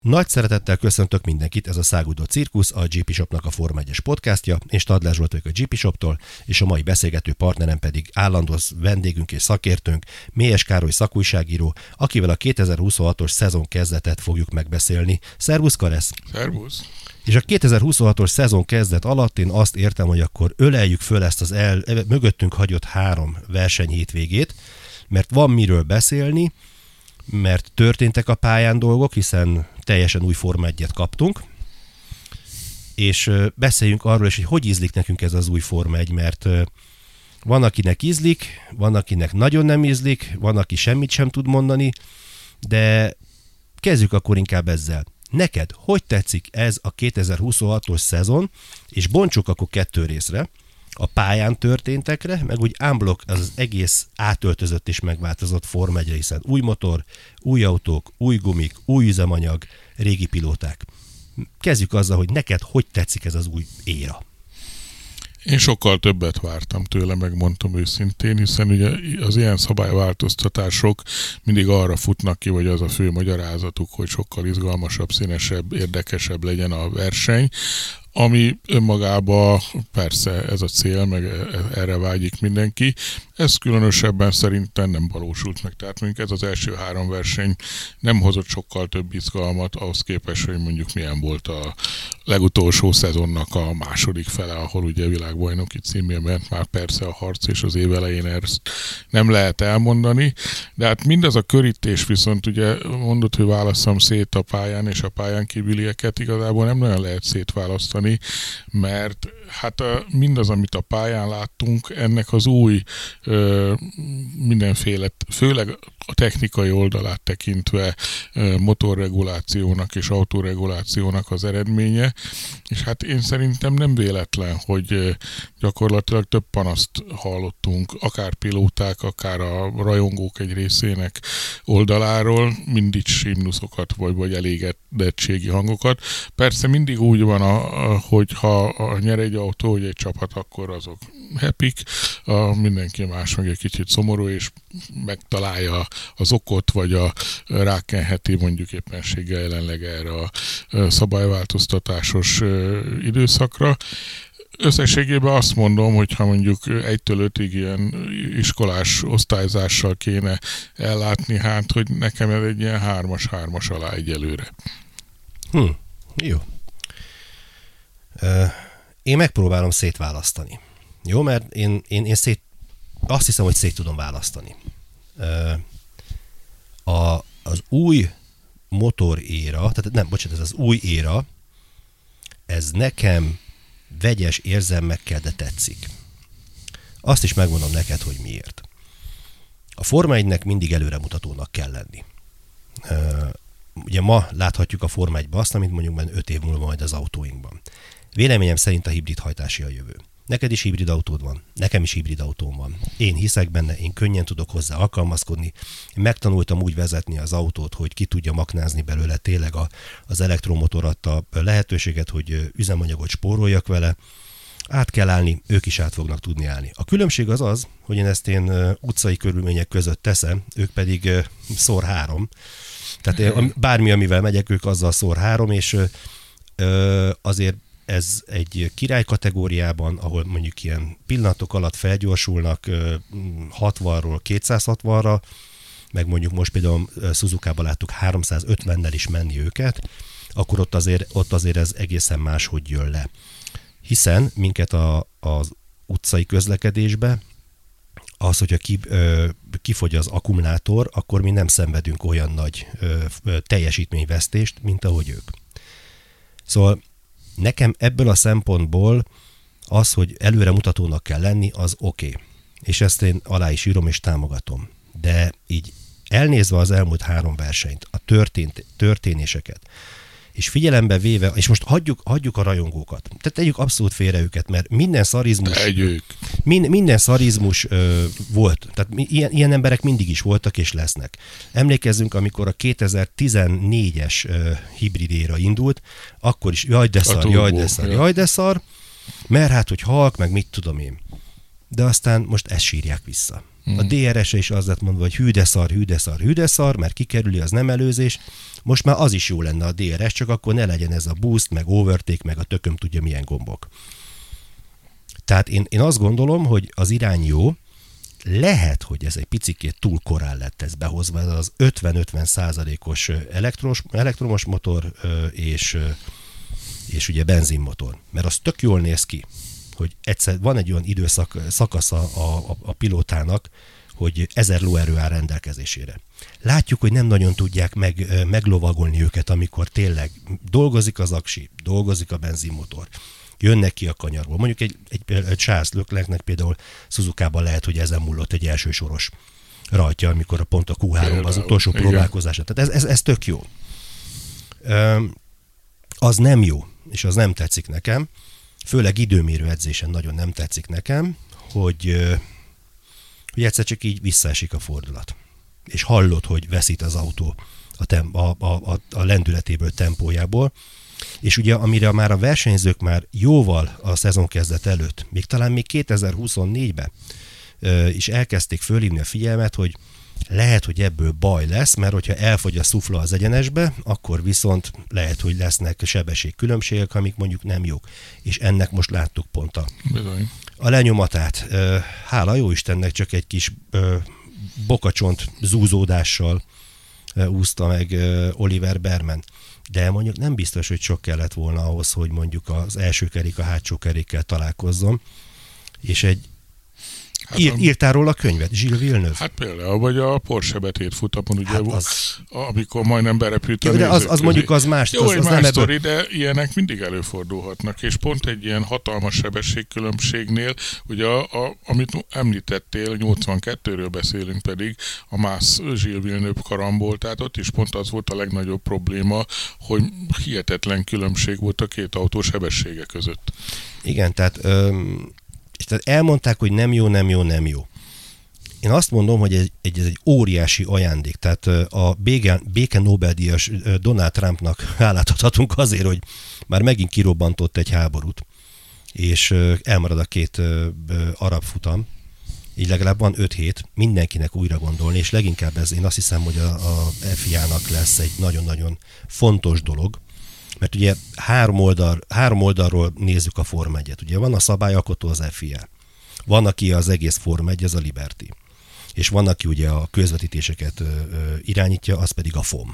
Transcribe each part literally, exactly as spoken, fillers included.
Nagy szeretettel köszöntök mindenkit, ez a Száguldó Cirkusz, a gé pé Shopnak a Forma egyes podcastja. Én Stadler Zsolt vagyok a gé pé Shoptól, és a mai beszélgető partnerem pedig állandó vendégünk és szakértőnk, Mélyes Károly szakújságíró, akivel a kétezer-huszonhatos szezon kezdetet fogjuk megbeszélni. Szervusz, Karesz! Szervusz! És a kétezer-huszonhatos szezon kezdet alatt én azt értem, hogy akkor öleljük föl ezt az el, mögöttünk hagyott három verseny hétvégét, mert van miről beszélni, mert történtek a pályán dolgok, hiszen teljesen új Forma egyet kaptunk, és beszéljünk arról is, hogy hogy ízlik nekünk ez az új Forma egy, mert van, akinek ízlik, van, akinek nagyon nem ízlik, van, aki semmit sem tud mondani, de kezdjük akkor inkább ezzel. Neked hogy tetszik ez a kétezer-huszonhatos szezon, és bontsuk akkor kettő részre, a pályán történtekre, meg úgy unblock az, az egész átöltözött és megváltozott Forma egyre, hiszen új motor, új autók, új gumik, új üzemanyag, régi pilóták. Kezdjük azzal, hogy neked hogy tetszik ez az új éra. Én sokkal többet vártam tőle, megmondtam őszintén, hiszen ugye az ilyen szabályváltoztatások mindig arra futnak ki, vagy az a fő magyarázatuk, hogy sokkal izgalmasabb, színesebb, érdekesebb legyen a verseny, ami önmagában persze ez a cél, meg erre vágyik mindenki. Ez különösebben szerintem nem valósult meg. Tehát mondjuk ez az első három verseny nem hozott sokkal több izgalmat ahhoz képest, hogy mondjuk milyen volt a legutolsó szezonnak a második fele, ahol ugye világbajnoki címé ment már persze a harc, és az év elején ezt nem lehet elmondani. De hát mindaz a körítés viszont ugye mondod, hogy válasszam szét a pályán és a pályán kívülieket, igazából nem nagyon lehet szétválasztani, mert hát a, mindaz, amit a pályán láttunk, ennek az új ö, mindenféle, főleg a technikai oldalát tekintve ö, motorregulációnak és autóregulációnak az eredménye, és hát én szerintem nem véletlen, hogy ö, gyakorlatilag több panaszt hallottunk, akár pilóták, akár a rajongók egy részének oldaláról, mindig himnuszokat vagy, vagy elégedettségi hangokat. Persze mindig úgy van, a, a, hogy ha a nyer egy autó, hogy egy csapat, akkor azok happyk, a mindenki más meg egy kicsit szomorú, és megtalálja az okot, vagy a rákenheti mondjuk éppenséggel jelenleg erre a szabályváltoztatásos időszakra. Összességében azt mondom, hogy ha mondjuk egytől ötig ilyen iskolás osztályzással kéne ellátni, hát, hogy nekem ez egy ilyen hármas-hármas alá egyelőre. Hm, jó. Uh, én megpróbálom szétválasztani. Jó, mert én, én, én szét, azt hiszem, hogy szét tudom választani. Uh, a, az új motoréra, tehát nem, bocsánat, ez az új éra, ez nekem vegyes érzelmekkel, de tetszik. Azt is megmondom neked, hogy miért. A Forma egynek mindig előremutatónak kell lenni. Uh, ugye ma láthatjuk a Forma egyben azt, amit mondjuk már öt év múlva majd az autóinkban. Véleményem szerint a hibrid hajtási a jövő. Neked is hibrid autód van, nekem is hibrid autóm van. Én hiszek benne, én könnyen tudok hozzá alkalmazkodni. Én megtanultam úgy vezetni az autót, hogy ki tudja maknázni belőle tényleg a, az elektromotor adta lehetőséget, hogy üzemanyagot spóroljak vele. Át kell állni, ők is át fognak tudni állni. A különbség az az, hogy én ezt én utcai körülmények között teszem, ők pedig szor három. Tehát bármi, amivel megyek, ők azzal szor három, és azért ez egy király kategóriában, ahol mondjuk ilyen pillanatok alatt felgyorsulnak hatvanról kétszázhatvanra, meg mondjuk most például Suzuka-ban láttuk háromszázötvennel is menni őket, akkor ott azért, ott azért ez egészen máshogy jön le. Hiszen minket a, az utcai közlekedésbe, az, hogyha ki, ö, kifogy az akkumulátor, akkor mi nem szenvedünk olyan nagy ö, teljesítményvesztést, mint ahogy ők. Szóval nekem ebből a szempontból az, hogy előre mutatónak kell lenni, az oké. Okay. És ezt én alá is írom és támogatom. De így elnézve az elmúlt három versenyt, a történt, történéseket, és figyelembe véve, és most hagyjuk, hagyjuk a rajongókat, tehát tegyük abszolút félre őket, mert minden szarizmus, min, minden szarizmus ö, volt, tehát ilyen, ilyen emberek mindig is voltak és lesznek. Emlékezzünk, amikor a kétezer-tizennégyes ö, hibrid éra indult, akkor is jaj de szar, jaj de szar, jaj de szar, mert hát, hogy halk, meg mit tudom én. De aztán most ezt sírják vissza. Hmm. A dé er es-e is az lett mondva, hogy hű de szar, hű de szar, hű de szar, mert kikerüli, az nem előzés. Most már az is jó lenne a dé er es, csak akkor ne legyen ez a boost, meg overtake, meg a tököm tudja milyen gombok. Tehát én, én azt gondolom, hogy az irány jó, lehet, hogy ez egy picikét túl korán lett ez behozva, ez az ötven-ötven százalékos elektromos, elektromos motor és, és ugye benzinmotor. Mert az tök jól néz ki, hogy egyszer van egy olyan időszak szakasza a, a, a pilótának, hogy ezer lóerő áll rendelkezésére. Látjuk, hogy nem nagyon tudják meg, meglovagolni őket, amikor tényleg dolgozik az aksi, dolgozik a benzinmotor, jönnek ki a kanyarból. Mondjuk egy, egy, egy Charles Leclercnek például Suzukában lehet, hogy ezen múlott egy elsősoros rajtja, amikor a pont a kú háromban az utolsó próbálkozása. Tehát ez, ez, ez tök jó. Üm, az nem jó, és az nem tetszik nekem, főleg időmérő edzésen nagyon nem tetszik nekem, hogy, hogy egyszer csak így visszaesik a fordulat. És hallod, hogy veszít az autó a, tem, a, a, a, a lendületéből, tempójából, és ugye amire már a versenyzők már jóval a szezon kezdet előtt, még talán még kétezer-huszonnégyben is elkezdték fölhívni a figyelmet, hogy lehet, hogy ebből baj lesz, mert hogyha elfogy a szufla az egyenesbe, akkor viszont lehet, hogy lesznek sebességkülönbségek, amik mondjuk nem jók. És ennek most láttuk pont a, a lenyomatát. Hála jó Istennek csak egy kis bokacsont zúzódással úszta meg Oliver Berman. De mondjuk nem biztos, hogy sok kellett volna ahhoz, hogy mondjuk az első kerék a hátsó kerékkel találkozzon. És egy Hát Ír, írtál róla a könyvet, Gilles Villeneuve? Hát például, vagy a Porsche betét futamon, ugye, hát az... amikor majdnem berepült a nézők. De az, az mondjuk az más. Jó, az, egy az más nem sztori, de ilyenek mindig előfordulhatnak, és pont egy ilyen hatalmas sebességkülönbségnél, ugye, a, a, amit említettél, nyolcvankettőről beszélünk pedig, a Mász Gilles Villeneuve karambol, tehát ott is pont az volt a legnagyobb probléma, hogy hihetetlen különbség volt a két autó sebessége között. Igen, tehát... Öm... És tehát elmondták, hogy nem jó, nem jó, nem jó. Én azt mondom, hogy ez egy, ez egy óriási ajándék. Tehát a béke, béke Nobel-díjas Donald Trumpnak hálát adhatunk azért, hogy már megint kirobbantott egy háborút, és elmarad a két arab futam, így legalább van öt hét, mindenkinek újra gondolni, és leginkább ez, én azt hiszem, hogy a, a ef i á-nak lesz egy nagyon-nagyon fontos dolog, mert ugye három, oldal, három oldalról nézzük a Forma egyet. Ugye van a szabályalkotó, az ef i á. Van, aki az egész Forma egy, az a Liberty. És van, aki ugye a közvetítéseket ö, ö, irányítja, az pedig a fom.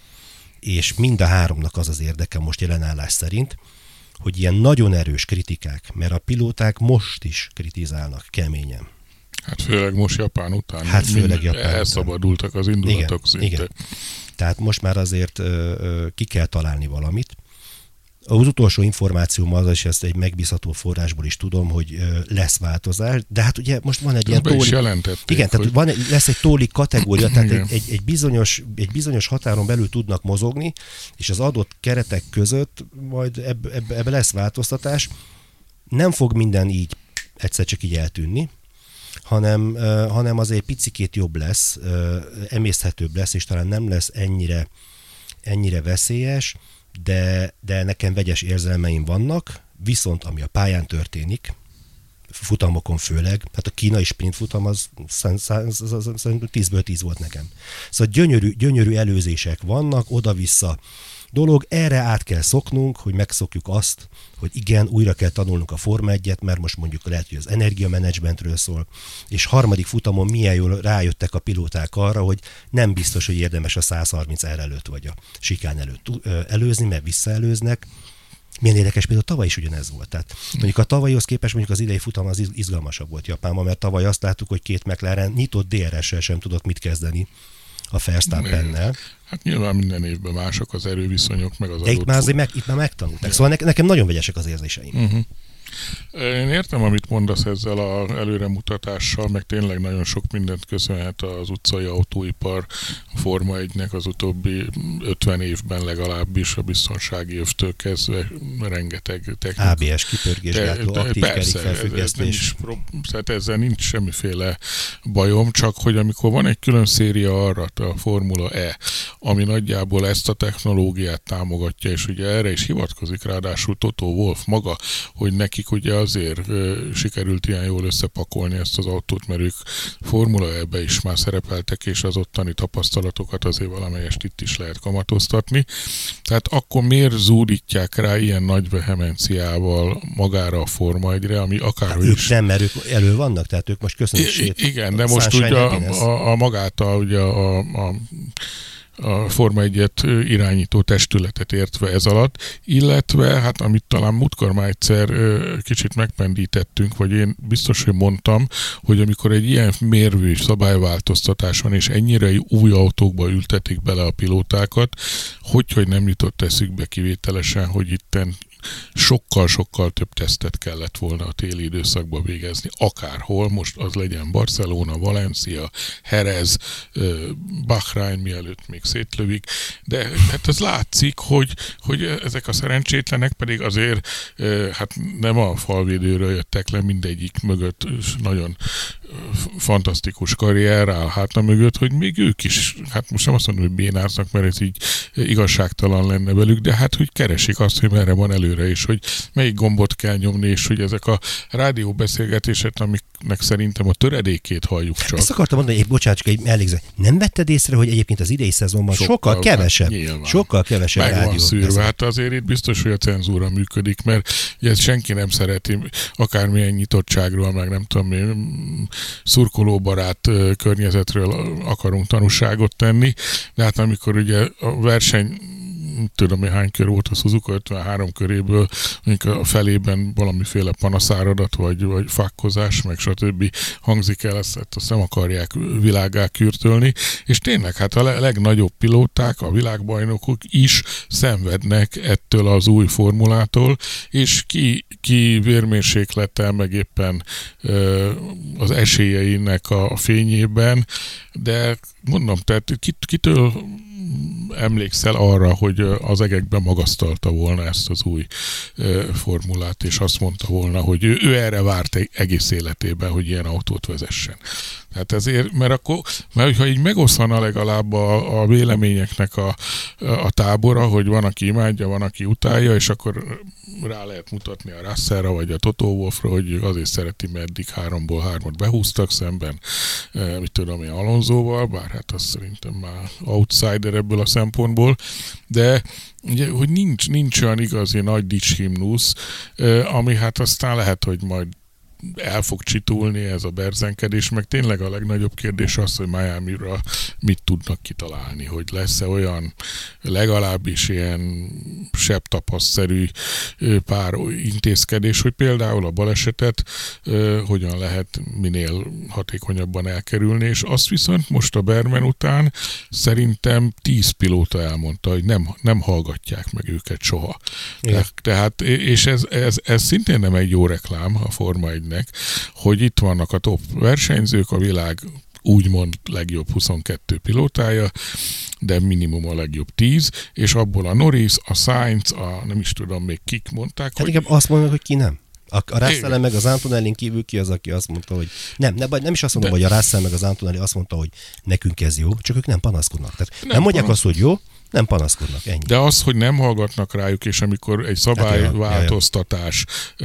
És mind a háromnak az az érdeke most jelenállás szerint, hogy ilyen nagyon erős kritikák, mert a pilóták most is kritizálnak keményen. Hát főleg most Japán után. Hát főleg Japán után. Elszabadultak az indulatok igen, szinte. Igen. Tehát most már azért ö, ö, ki kell találni valamit. Az utolsó információm az, és ezt egy megbízható forrásból is tudom, hogy ö, lesz változás, de hát ugye most van egy ezt ilyen tóli... Igen, tehát van, lesz egy tóli kategória, tehát egy, egy, egy, bizonyos, egy bizonyos határon belül tudnak mozogni, és az adott keretek között majd ebbe, ebbe, ebbe lesz változtatás. Nem fog minden így egyszer csak így eltűnni, hanem, uh, hanem azért picikét jobb lesz, uh, emészthetőbb lesz, és talán nem lesz ennyire, ennyire veszélyes, de, de nekem vegyes érzelmeim vannak, viszont ami a pályán történik, futamokon főleg, hát a kínai sprint futam az szerintem tízből tíz volt nekem. Szóval gyönyörű, gyönyörű előzések vannak, oda-vissza dolog, erre át kell szoknunk, hogy megszokjuk azt, hogy igen, újra kell tanulnunk a Forma egyet, mert most mondjuk lehet, hogy az energiamenedzsmentről szól, és harmadik futamon milyen jól rájöttek a pilóták arra, hogy nem biztos, hogy érdemes a száz harminc er előtt vagy a sikán előtt előzni, mert visszaelőznek. Milyen érdekes, például tavaly is ugyanez volt. Tehát mondjuk a tavalyhoz képest mondjuk az idei futam az izgalmasabb volt Japánban, mert tavaly azt láttuk, hogy két McLaren nyitott dé er es-sel sem tudott mit kezdeni a Verstappennel. Hát nyilván minden évben mások az erőviszonyok, meg az de adott... itt már azért meg, itt már megtanulták. Szóval ne, nekem nagyon vegyesek az érzéseim. Uh-huh. Én értem, amit mondasz ezzel az előremutatással, meg tényleg nagyon sok mindent köszönhet az utcai autóipar Forma egynek az utóbbi ötven évben legalábbis, a biztonsági övtől kezdve rengeteg technika. á bé es kipörgésgátló, aktív kerékfelfüggesztés. Tehát ezzel nincs semmiféle bajom, csak hogy amikor van egy külön széria arra, a Formula E, ami nagyjából ezt a technológiát támogatja, és ugye erre is hivatkozik ráadásul Toto Wolff maga, hogy nekik ugye az azért sikerült ilyen jól összepakolni ezt az autót, mert ők Formula E-be is már szerepeltek, és az ottani tapasztalatokat azért valamelyest itt is lehet kamatoztatni. Tehát akkor miért zúdítják rá ilyen nagy vehemenciával magára a Forma egyre, ami akár ők is... nem, mert ők elő vannak, tehát ők most köszönjük szét. Igen, de most ugye a, a, a magát a, ugye a, a a Forma egyet irányító testületet értve ez alatt, illetve, hát amit talán múltkor már egyszer kicsit megpendítettünk, vagy én biztos, hogy mondtam, hogy amikor egy ilyen mérvű szabályváltoztatás van, és ennyire új autókba ültetik bele a pilótákat, hogy, hogy nem jutott eszükbe kivételesen, hogy itten sokkal-sokkal több tesztet kellett volna a téli időszakban végezni, akárhol, most az legyen Barcelona, Valencia, Jerez, Bahrain, mielőtt még szétlövik, de hát ez látszik, hogy, hogy ezek a szerencsétlenek pedig azért hát nem a falvédőről jöttek le, mindegyik mögött nagyon fantasztikus karrier áll háta mögött, hogy még ők is, hát most nem azt mondom, hogy bénáznak, mert ez így igazságtalan lenne velük, de hát, hogy keresik azt, hogy merre van előre, és hogy melyik gombot kell nyomni, és hogy ezek a rádióbeszélgetések, amiknek szerintem a töredékét halljuk csak. Ezt akartam mondani, hogy bocsánat, csak egy mellékző. Nem vetted észre, hogy egyébként az idei szezonban sokkal, sokkal kevesebb, nyilván, sokkal kevesebb meg rádió. Van szűrve. Hát azért itt biztos, hogy a cenzúra működik, mert ugye ezt senki nem szereti, akármilyen nyitottságról, meg nem tudom mi, szurkolóbarát környezetről akarunk tanúságot tenni, de hát amikor ugye a verseny tudom, hogy hány kör volt a Suzuka, ötvenhárom köréből, a felében valamiféle panaszáradat, vagy, vagy fakkozás, meg stb. Hangzik el, ezt, ezt nem akarják világgá kürtölni, és tényleg hát a legnagyobb pilóták, a világbajnokok is szenvednek ettől az új formulától, és ki, ki vérmérséklettel, meg éppen ö, az esélyeinek a fényében, de mondom, tehát kit, kitől emlékszel arra, hogy az egekben magasztalta volna ezt az új formulát, és azt mondta volna, hogy ő, ő erre várt egész életében, hogy ilyen autót vezessen. Tehát ezért, mert akkor, mert ha így megoszlana legalább a, a véleményeknek a, a tábora, hogy van, aki imádja, van, aki utálja, és akkor rá lehet mutatni a Russellra, vagy a Toto Wolffra, hogy azért szereti, mert eddig háromból hármat behúztak szemben, mit tudom én, Alonsoval, bár hát az szerintem már outsider ebből a szempontból, de ugye, hogy nincs, nincs olyan igazi nagy dicshimnusz, ami hát aztán lehet, hogy majd el fog csitulni ez a berzenkedés, meg tényleg a legnagyobb kérdés az, hogy Miamira mit tudnak kitalálni, hogy lesz-e olyan legalábbis ilyen sebtapaszszerű pár intézkedés, hogy például a balesetet hogyan lehet minél hatékonyabban elkerülni, és azt viszont most a Berman után szerintem tíz pilóta elmondta, hogy nem, nem hallgatják meg őket soha. Te, tehát, és ez, ez, ez szintén nem egy jó reklám a Forma egynek, hogy itt vannak a top versenyzők, a világ úgymond legjobb huszonkettő pilótája, de minimum a legjobb tíz, és abból a Norris, a Sainz, a nem is tudom még kik mondták, hát hogy... inkább azt mondják, hogy ki nem. A, a Russell meg az Antonellin kívül ki az, aki azt mondta, hogy nem, nem, nem is azt mondom, de... hogy a Russell meg az Antonelli azt mondta, hogy nekünk ez jó, csak ők nem panaszkodnak. Tehát nem, nem mondják panasz... azt, hogy jó, nem panaszkodnak, ennyi. De az, hogy nem hallgatnak rájuk, és amikor egy szabályváltoztatás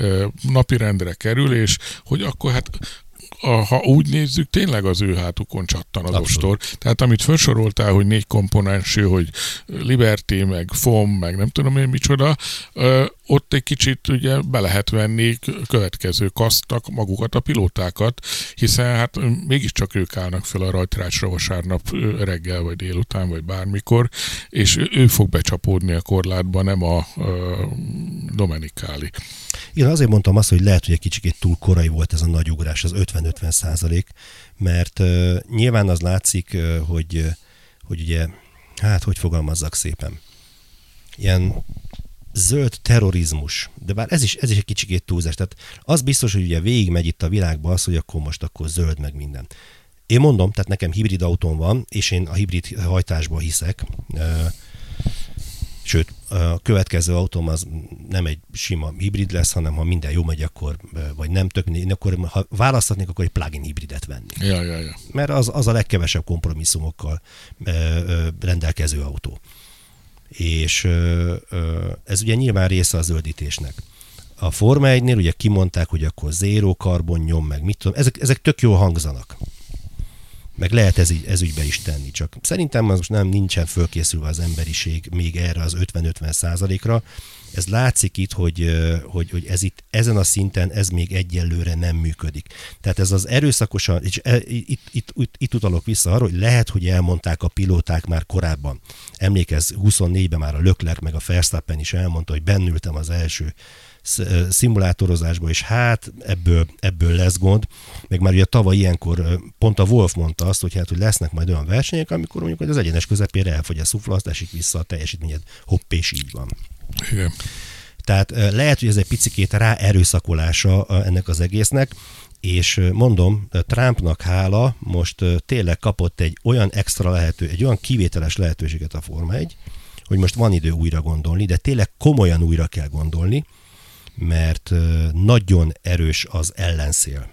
napirendre kerül, és hogy akkor hát A, ha úgy nézzük, tényleg az ő hátukon csattan az ostor. Tehát amit felsoroltál, hogy négy komponensű, hogy Liberty, meg F O M, meg nem tudom én micsoda, ö, ott egy kicsit ugye be lehet venni következő kasztnak magukat a pilótákat, hiszen hát mégiscsak ők állnak fel a rajtrácsra vasárnap reggel, vagy délután, vagy bármikor, és ő fog becsapódni a korlátba, nem a, a Domenicali. Én azért mondtam azt, hogy lehet, hogy egy kicsit túl korai volt ez a nagy ugrás, az ötven-ötven százalék, mert uh, nyilván az látszik, uh, hogy, uh, hogy ugye, hát hogy fogalmazzak szépen, ilyen zöld terrorizmus, de bár ez is, ez is egy kicsit túlzás, tehát az biztos, hogy ugye végigmegy itt a világban az, hogy akkor most akkor zöld meg minden. Én mondom, tehát nekem hibrid autóm van, és én a hibrid hajtásba hiszek, uh, sőt, a következő autóm az nem egy sima hibrid lesz, hanem ha minden jó megy, akkor, vagy nem tök, én akkor, ha választhatnék, akkor egy plug-in hibridet venni. Ja, ja, ja. Mert az, az a legkevesebb kompromisszumokkal ö, ö, rendelkező autó. És ö, ö, ez ugye nyilván része a zöldítésnek. A Forma egynél ugye kimondták, hogy akkor zéró karbon nyom, meg mit tudom, ezek, ezek tök jól hangzanak. Meg lehet ez, ez ügybe is tenni, csak szerintem az most nem nincsen fölkészülve az emberiség még erre az ötven-ötven százalékra. Ez látszik itt, hogy, hogy, hogy ez itt, ezen a szinten ez még egyelőre nem működik. Tehát ez az erőszakosan, és itt, itt, itt, itt utalok vissza arra, hogy lehet, hogy elmondták a pilóták már korábban. Emlékezz, huszonnégyben már a Leclerc meg a Verstappen is elmondta, hogy bennültem az első szimulátorozásba, és hát ebből, ebből lesz gond. Meg már ugye tavaly ilyenkor pont a Wolf mondta azt, hogy hát, hogy lesznek majd olyan versenyek, amikor mondjuk hogy az egyenes közepére elfogy a szufla, azt esik vissza a teljesítményed, hopp, és így van. Igen. Tehát lehet, hogy ez egy picikét rá erőszakolása ennek az egésznek, és mondom, Trumpnak hála most tényleg kapott egy olyan extra lehető, egy olyan kivételes lehetőséget a Forma egy, hogy most van idő újra gondolni, de tényleg komolyan újra kell gondolni, mert nagyon erős az ellenszél.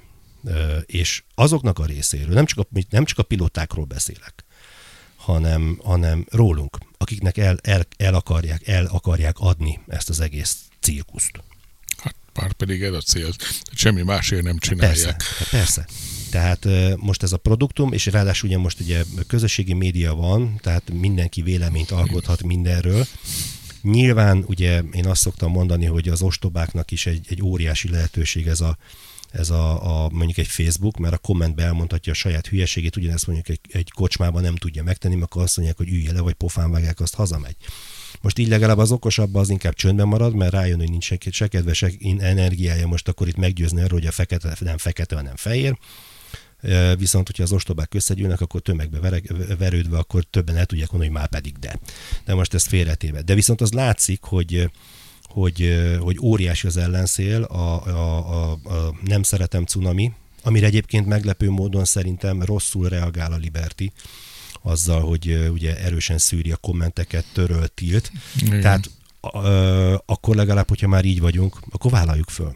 És azoknak a részéről, nem csak a, nem csak a pilótákról beszélek, hanem, hanem rólunk, akiknek el, el, el, akarják, el akarják adni ezt az egész cirkuszt. Hát már pedig ez a cél. Semmi másért nem csinálják. Persze, persze. Tehát most ez a produktum, és ráadásul ugye most ugye közösségi média van, tehát mindenki véleményt alkothat mindenről. Nyilván ugye én azt szoktam mondani, hogy az ostobáknak is egy, egy óriási lehetőség ez a ez a, a mondjuk egy Facebook, mert a kommentbe elmondhatja a saját hülyeségét, ugyanezt mondjuk egy, egy kocsmában nem tudja megtenni, mert akkor azt mondják, hogy ülje le, vagy pofán vágják, azt hazamegy. Most így legalább az okosabb az inkább csöndben marad, mert rájön, hogy nincs se kedve, se energiája most akkor itt meggyőzni arról, hogy a fekete nem fekete, hanem fehér. Viszont, hogyha az ostobák összegyűlnek, akkor tömegbe verődve, akkor többen el tudják mondani, hogy már pedig de. De most ezt félretéve. De viszont az látszik, hogy Hogy, hogy óriási az ellenszél, a, a, a, a nem szeretem cunami, amire egyébként meglepő módon szerintem rosszul reagál a Liberty, azzal, hogy ugye erősen szűri a kommenteket, töröl, tilt. Igen. Tehát ö, akkor legalább, hogyha már így vagyunk, akkor vállaljuk föl.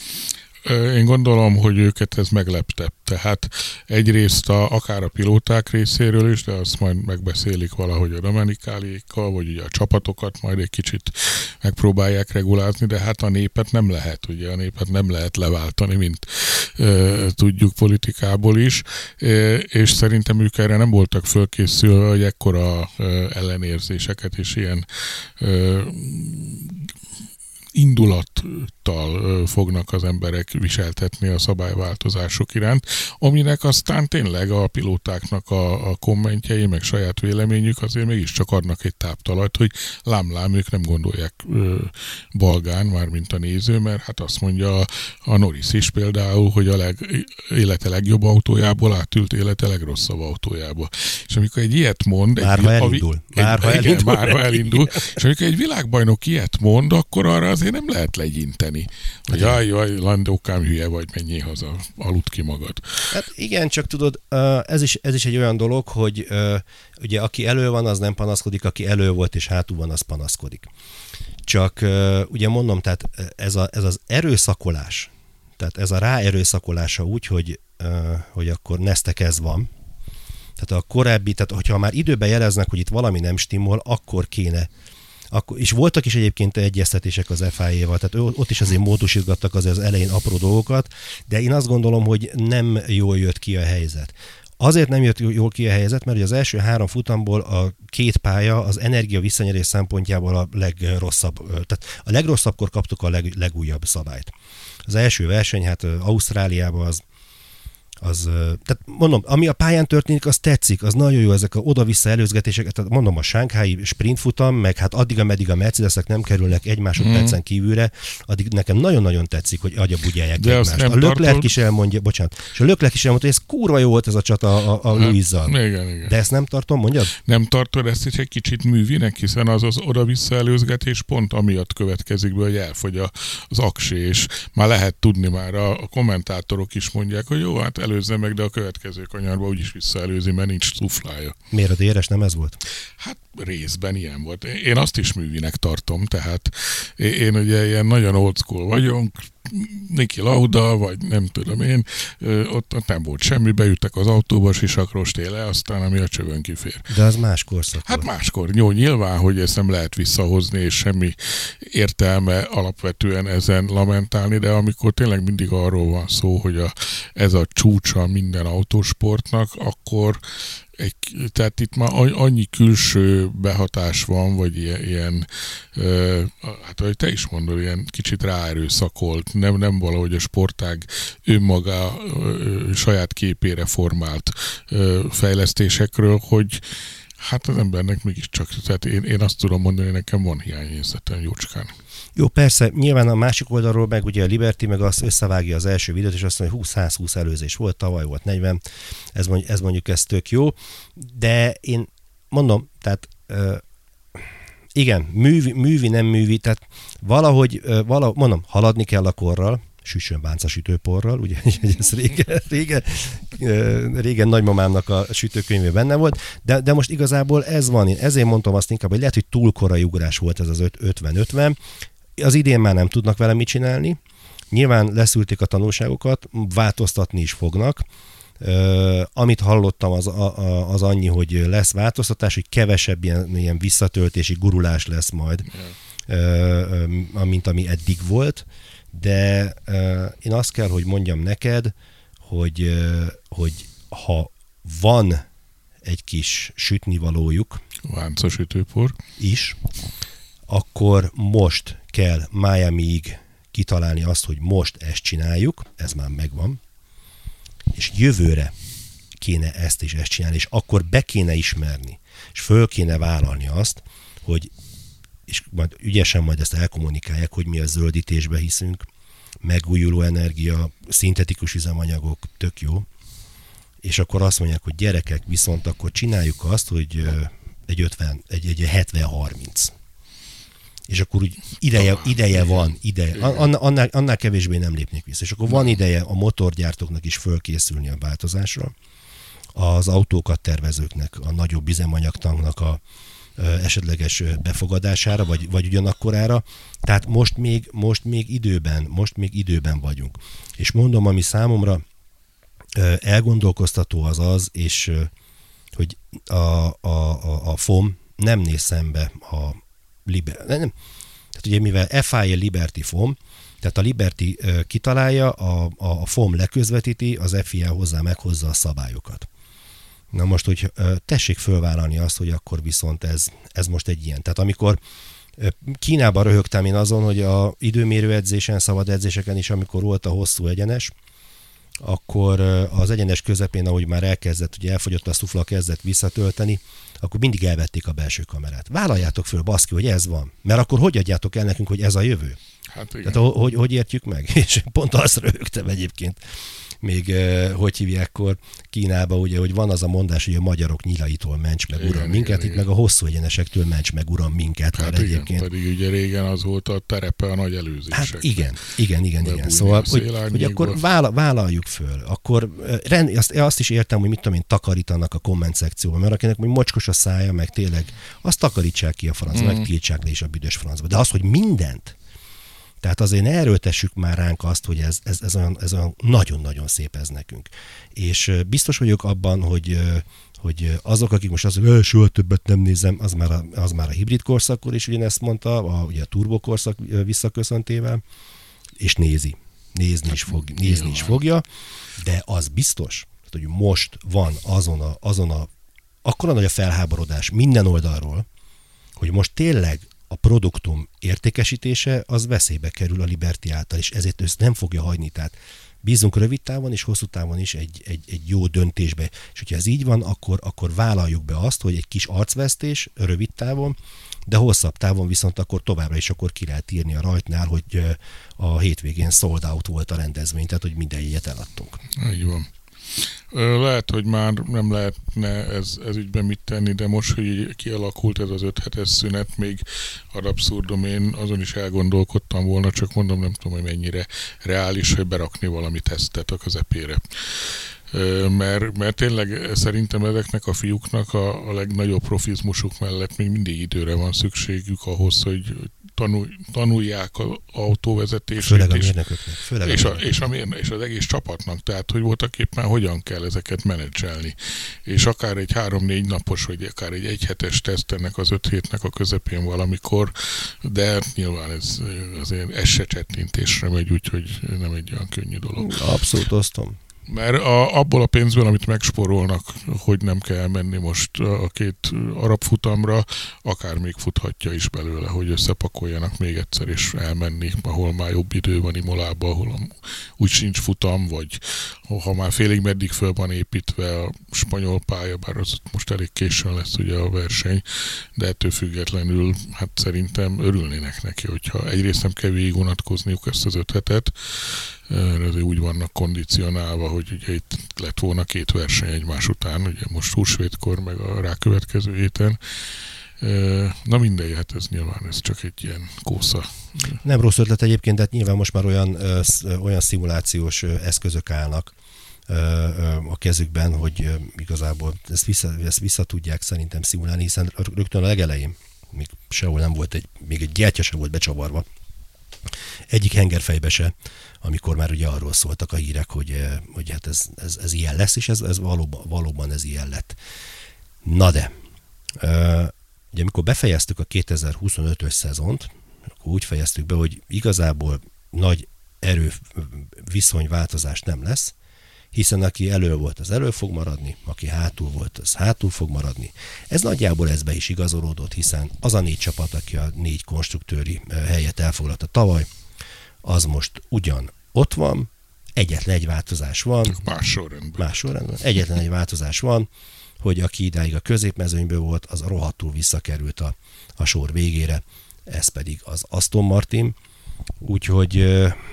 Én gondolom, hogy őket ez meglepte. Tehát egyrészt a, akár a pilóták részéről is, de azt majd megbeszélik valahogy a Domenikálékkal, vagy ugye a csapatokat majd egy kicsit megpróbálják regulázni, de hát a népet nem lehet, ugye a népet nem lehet leváltani, mint e, tudjuk politikából is, e, és szerintem ők erre nem voltak fölkészülve, hogy ekkora e, ellenérzéseket és ilyen e, indulattal fognak az emberek viseltetni a szabályváltozások iránt, aminek aztán tényleg a pilótáknak a, a kommentjei, meg saját véleményük azért mégiscsak adnak egy táptalajt, hogy lám-lám, ők nem gondolják ö, balgán, már mint a néző, mert hát azt mondja a, a Norris is például, hogy a leg, élete legjobb autójából átült élete legrosszabb autójába. És amikor egy ilyet mond... Már egy, ha elindul. Egy, már, ha igen, elindul. már ha elindul. És amikor egy világbajnok ilyet mond, akkor arra azért nem lehet legyinteni. Hogy jaj, jaj, Landókám hülye vagy, menjél haza, aludd ki magad. Hát igen, csak tudod, ez is, ez is egy olyan dolog, hogy ugye aki elő van, az nem panaszkodik, aki elő volt és hátul van, az panaszkodik. Csak ugye mondom, tehát ez, a, ez az erőszakolás, tehát ez a ráerőszakolása úgy, hogy, hogy akkor neztek ez van. Tehát a korábbi, tehát hogyha már időben jeleznek, hogy itt valami nem stimmol, akkor kéne. Akkor, és voltak is egyébként egyeztetések az ef i á-val, tehát ott is azért módosítgattak azért az elején apró dolgokat, de én azt gondolom, hogy nem jól jött ki a helyzet. Azért nem jött jól ki a helyzet, mert az első három futamból a két pálya az energia visszanyerés szempontjából a legrosszabb, tehát a legrosszabbkor kaptuk a leg, legújabb szabályt. Az első verseny, hát Ausztráliában az Az, tehát mondom, ami a pályán történik, az tetszik, az nagyon jó, ezek a oda-vissza előzgetések, tehát mondom, a sánghái sprintfutam, meg hát addig, ameddig a Mercedesek nem kerülnek egy másodpercen mm. kívülre, addig nekem nagyon-nagyon tetszik, hogy agyabugyják egymást. A Leclerc is elmondja, bocsánat, és a Leclerc is elmondja, hogy ez kurva jó volt ez a csata a, a Louis-zal. Igen, igen. De ezt nem tartom, mondjad? Nem tartod ezt is egy kicsit művinek, hiszen az az oda-vissza előzgetés pont amiatt következik be, hogy elfogy az aksi, és már lehet tudni, már a, a kommentátorok is mondják, hogy jó, hát előzze meg, de a következő kanyarba úgyis visszaelőzi, mert nincs szuflája. Miért a dé er es nem ez volt? Hát részben ilyen volt. Én azt is művinek tartom, tehát én ugye ilyen nagyon old school vagyok, Niki Lauda, vagy nem tudom én, ott, ott nem volt semmi, beüttek az autóba, sisakrost le, aztán ami a csövön kifér. De az máskor szakor. Hát máskor. Jó, nyilván, hogy ezt nem lehet visszahozni, és semmi értelme alapvetően ezen lamentálni, de amikor tényleg mindig arról van szó, hogy a, ez a csúcsa minden autósportnak, akkor egy, tehát itt már annyi külső behatás van, vagy ilyen, ilyen ö, hát ahogy te is mondod, ilyen kicsit ráerőszakolt, nem, nem valahogy a sportág önmaga ö, saját képére formált ö, fejlesztésekről, hogy hát az embernek mégiscsak, tehát én, én azt tudom mondani, hogy nekem van hiányérzetem jócskán. Jó, persze, nyilván a másik oldalról meg ugye a Liberty meg azt összevágja az első videót, és azt mondja, hogy húsz száz húsz előzés volt, tavaly volt negyven, ez mondjuk, ez mondjuk ez tök jó, de én mondom, tehát uh, igen, művi, művi, nem művi, tehát valahogy, uh, valahogy, mondom, haladni kell a korral, süssön bánca sütőporral, ugye, ez régen, régen, régen nagymamámnak a sütőkönyvében benne volt, de, de most igazából ez van, én ezért mondtam azt inkább, hogy lehet, hogy túl korai ugrás volt ez az ötven ötven, az idén már nem tudnak vele mit csinálni, nyilván leszűrték a tanulságokat, változtatni is fognak, Uh, amit hallottam az, a, a, az annyi, hogy lesz változtatás, hogy kevesebb ilyen, ilyen visszatöltési gurulás lesz majd, yeah. uh, mint ami eddig volt, de uh, én azt kell, hogy mondjam neked, hogy, uh, hogy ha van egy kis sütnivalójuk Vánca sütőpor is, akkor most kell Miamiig kitalálni azt, hogy most ezt csináljuk, ez már megvan, és jövőre kéne ezt és ezt csinálni, és akkor be kéne ismerni, és föl kéne vállalni azt, hogy, és majd ügyesen majd ezt elkommunikálják, hogy mi a zöldítésbe hiszünk, megújuló energia, szintetikus üzemanyagok, tök jó, és akkor azt mondják, hogy gyerekek, viszont akkor csináljuk azt, hogy egy ötven, egy, egy hetven harminc. És akkor úgy ideje, ideje van, ideje. Annál, annál kevésbé nem lépnék vissza. És akkor van ideje a motorgyártóknak is fölkészülni a változásra, az autókat tervezőknek, a nagyobb üzemanyagtanknak a esetleges befogadására, vagy, vagy ugyanakkorára. Tehát most még, most még időben, most még időben vagyunk. És mondom, ami számomra elgondolkoztató az az, és hogy a, a, a, a fom nem néz szembe a Liber, nem, tehát ugye mivel ef i á Liberty Foam, tehát a Liberty uh, kitalálja, a, a, a Foam leközvetíti, az ef i á hozzá meghozza a szabályokat. Na most, hogy uh, tessék fölvállalni azt, hogy akkor viszont ez, ez most egy ilyen. Tehát amikor uh, Kínában röhögtem én azon, hogy a időmérő edzésen, szabad edzéseken is, amikor volt a hosszú egyenes, akkor uh, az egyenes közepén, ahogy már elkezdett, ugye elfogyott a szufla, kezdett visszatölteni, akkor mindig elvették a belső kamerát. Vállaljátok föl, baszki, hogy ez van. Mert akkor hogy adjátok el nekünk, hogy ez a jövő? Hát igen. Tehát hogy, hogy értjük meg? És pont azt röhögtem egyébként, még eh, hogy hívják akkor Kínába, ugye, hogy van az a mondás, hogy a magyarok nyilaitól ments meg, uram, igen, minket, igen, itt igen. Meg a hosszú egyenesektől ments meg, uram, minket. Hát igen, egyébként... pedig ugye régen az volt a terepe a nagy előzések. Hát igen, igen, igen, igen. Szóval, hogy, hogy akkor vállaljuk föl. Akkor rend, azt, azt is értem, hogy mit tudom én, takarítanak a komment szekcióban, mert akinek hogy mocskos a szája, meg tényleg, azt takarítsák ki a francba, mm. meg tiltsák le is a büdös francba. De az, hogy mindent, tehát azért ne erőltessük már ránk azt, hogy ez, ez, ez, olyan, ez olyan nagyon-nagyon szép ez nekünk. És biztos vagyok abban, hogy, hogy azok, akik most azt mondják, hogy soha többet nem nézem, az már a, az már a hibrid korszakkor is ugyanezt mondta, a, ugye a turbo korszak visszaköszöntével, és nézi. Nézni, is, fog, nézni is fogja, de az biztos, hogy most van azon a, azon a akkora nagy a felháborodás minden oldalról, hogy most tényleg a produktum értékesítése az veszélybe kerül a Liberty által, és ezért ezt nem fogja hagyni. Tehát bízunk rövid távon és hosszú távon is egy, egy, egy jó döntésbe. És hogyha ez így van, akkor, akkor vállaljuk be azt, hogy egy kis arcvesztés rövid távon, de hosszabb távon viszont akkor továbbra is akkor ki lehet írni a rajtnál, hogy a hétvégén sold out volt a rendezvény, tehát hogy minden jegyet eladtunk. Így van. Lehet, hogy már nem lehetne ez, ez ügyben mit tenni, de most, hogy kialakult ez az öt hetes szünet, még ad abszurdum, én azon is elgondolkodtam volna, csak mondom, nem tudom, hogy mennyire reális, hogy berakni valami tesztet a közepére. mert, mert tényleg szerintem ezeknek a fiúknak a, a legnagyobb profizmusuk mellett még mindig időre van szükségük ahhoz, hogy tanulj, tanulják az autóvezetést. Főleg a mérnököknek. Főleg és, a a, és, a mérnök, és az egész csapatnak, tehát hogy voltak éppen hogyan kell ezeket menedzselni. És akár egy három-négy napos, vagy akár egy egyhetes teszt ennek az öt hétnek a közepén valamikor, de nyilván ez azért ez se csettintésre megy, úgyhogy nem egy olyan könnyű dolog. Abszolút osztom. Mert a, abból a pénzből, amit megspórolnak, hogy nem kell menni most a két arab futamra, akár még futhatja is belőle, hogy összepakoljanak még egyszer és elmenni, ahol már jobb idő van Imolába, ahol úgy sincs futam, vagy ha már félig meddig föl van építve a spanyol pálya, bár az most elég későn lesz ugye a verseny, de ettől függetlenül hát szerintem örülnének neki, hogyha egyrészt nem kell végig vonatkozniuk ezt az öt hetet, azért úgy vannak kondicionálva, hogy ugye itt lett volna két verseny egymás után, ugye most húsvétkor, meg a rákövetkező héten. Na mindegy, hát ez nyilván ez csak egy ilyen kósza. Nem rossz ötlet egyébként, de hát nyilván most már olyan, olyan szimulációs eszközök állnak a kezükben, hogy igazából ezt vissza, ezt vissza tudják szerintem szimulálni, hiszen rögtön a legelején még sehol nem volt, egy, még egy gyertya sem volt becsavarva. Egyik hengerfejbe se, amikor már ugye arról szóltak a hírek, hogy, hogy hát ez, ez, ez ilyen lesz, és ez, ez valóban, valóban ez ilyen lett. Na de, ugye amikor befejeztük a kétezer-huszonötös szezont, akkor úgy fejeztük be, hogy igazából nagy erő viszonyváltozás nem lesz, hiszen aki elő volt, az elő fog maradni, aki hátul volt, az hátul fog maradni. Ez nagyjából ez be is igazolódott, hiszen az a négy csapat, aki a négy konstruktőri helyet elfoglalta tavaly, az most ugyan ott van, egyetlen egy változás van. Más sorrendben. Más sorrendben. Egyetlen egy változás van, hogy aki idáig a középmezőnyből volt, az rohadtul visszakerült a, a sor végére, ez pedig az Aston Martin. Úgyhogy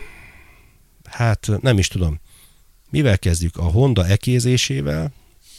hát nem is tudom, mivel kezdjük? A Honda ekézésével?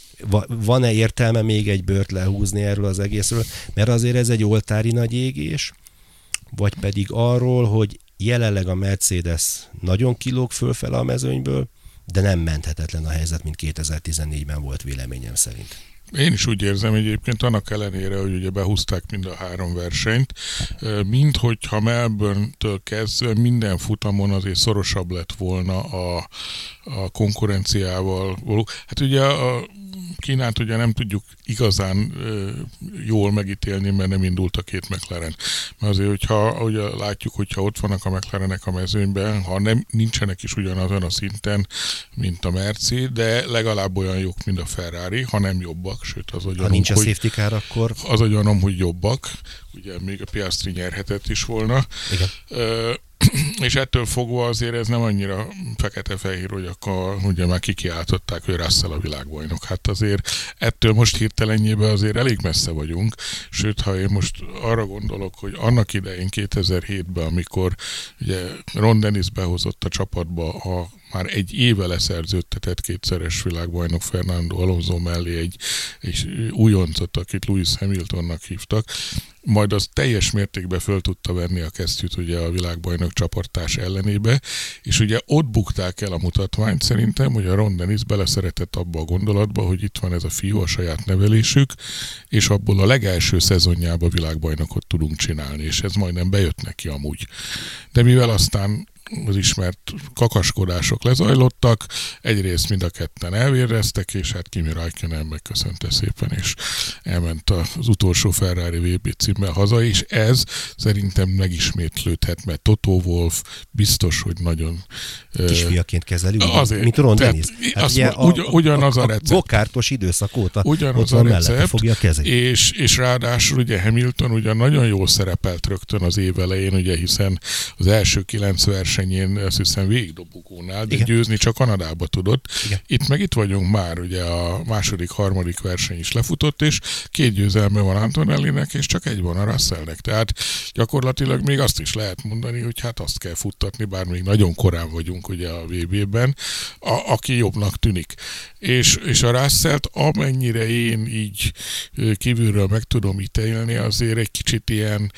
Van-e értelme még egy bört lehúzni erről az egészről? Mert azért ez egy oltári nagy égés, vagy pedig arról, hogy jelenleg a Mercedes nagyon kilóg fölfele a mezőnyből, de nem menthetetlen a helyzet, mint kétezer-tizennégyben volt véleményem szerint. Én is úgy érzem egyébként, annak ellenére, hogy ugye behúzták mind a három versenyt, mint hogyha Melbourne-től kezdve minden futamon azért szorosabb lett volna a, a konkurenciával való. Hát ugye a Kínát ugye nem tudjuk igazán ö, jól megítélni, mert nem indult a két McLaren. Mert azért, hogyha ugye látjuk, hogyha ott vannak a McLarenek a mezőnyben, ha nem, nincsenek is ugyanazon a szinten, mint a Merci, de legalább olyan jók, mint a Ferrari, ha nem jobbak, sőt az olyan, ha nincs a hogy, safety car, akkor... az olyan, hogy jobbak, ugye még a Piastri nyerhetett is volna. Igen. Ö, és ettől fogva azért ez nem annyira fekete-fehér, hogy akkor ugye már kikiáltották, hogy Russell a világbajnok. Hát azért ettől most hirtelenjében azért elég messze vagyunk. Sőt, ha én most arra gondolok, hogy annak idején kétezer-hétben, amikor ugye Ron Dennis behozott a csapatba a már egy éve leszerződtetett kétszeres világbajnok Fernando Alonso mellé egy, egy újoncot, akit Lewis Hamiltonnak hívtak, majd az teljes mértékben föl tudta venni a kesztyűt ugye a világbajnok csapattárs ellenébe, és ugye ott bukták el a mutatványt szerintem, hogy a Ron Dennis beleszeretett abba a gondolatba, hogy itt van ez a fiú, a saját nevelésük, és abból a legelső szezonjában világbajnokot tudunk csinálni, és ez majdnem bejött neki amúgy. De mivel aztán az ismert kakaskodások lezajlottak, egyrészt mind a ketten elvéreztek, és hát Kimi Räikkönen megköszönte szépen, és elment az utolsó Ferrari vé bé címmel haza, és ez szerintem megismétlődhet, mert Toto Wolff biztos, hogy nagyon... Kisfiaként kezeli, azért, mint Ron Dennis. Hát ugye a, ugy, ugyanaz a, a recept. A gokártos időszak óta ugyanaz ott van a mellette, recept, fogja kezeli. És, és ráadásul ugye Hamilton ugye nagyon jól szerepelt rögtön az év elején, ugye, hiszen az első kilenc versenyén azt hiszem végigdobogónál, de igen, győzni csak Kanadába tudott. Igen. Itt meg itt vagyunk már, ugye a második, harmadik verseny is lefutott, és két győzelme van Antonellinek, és csak egy van a Russellnek. Tehát gyakorlatilag még azt is lehet mondani, hogy hát azt kell futtatni, bár még nagyon korán vagyunk ugye a vé bé-ben, a, aki jobbnak tűnik. És, és a Russellt amennyire én így kívülről meg tudom ítélni, azért egy kicsit ilyen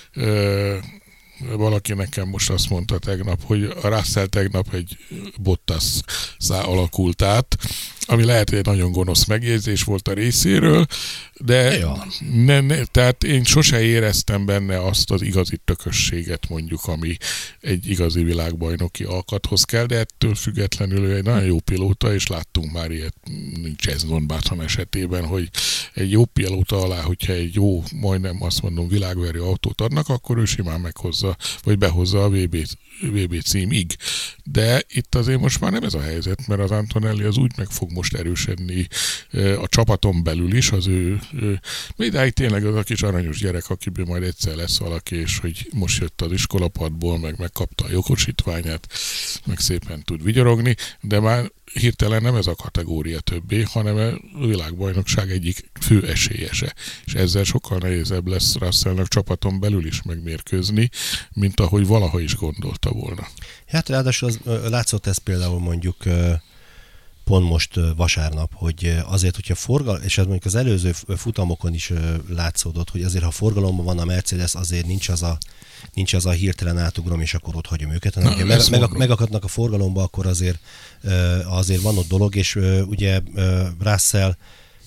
ö, valaki nekem most azt mondta tegnap, hogy a Russell tegnap egy Bottas-szá alakult át, ami lehet, hogy egy nagyon gonosz megjegyzés volt a részéről, de ja. ne, ne, tehát én sose éreztem benne azt az igazi tökösséget mondjuk, ami egy igazi világbajnoki alkathoz kell, de ettől függetlenül ő egy nagyon jó pilóta, és láttunk már ilyet Jenson Button esetében, hogy egy jó pilóta alá, hogyha egy jó, majdnem azt mondom világverő autót adnak, akkor ő simán meghozza, vagy behozza a vé bé, vé bé címig. De itt azért most már nem ez a helyzet, mert az Antonelli az úgy meg fog most erősödni a csapaton belül is, az ő, ő idáig tényleg az a kis aranyos gyerek, akiből majd egyszer lesz valaki, és hogy most jött az iskolapadból, meg megkapta a jogosítványát, meg szépen tud vigyorogni, de már hirtelen nem ez a kategória többé, hanem a világbajnokság egyik fő esélyese. És ezzel sokkal nehézebb lesz Russellnak csapaton belül is megmérkőzni, mint ahogy valaha is gondolta volna. Hát ráadásul az, látszott ez például mondjuk pont most vasárnap, hogy azért, hogyha forgalom, és ez mondjuk az előző futamokon is látszódott, hogy azért, ha forgalomban van a Mercedes, azért nincs az a, nincs az a hirtelen átugrom, és akkor ott hagyom őket, hanem ha meg, meg, megakadnak a forgalomba, akkor azért, azért van ott dolog, és ugye Russell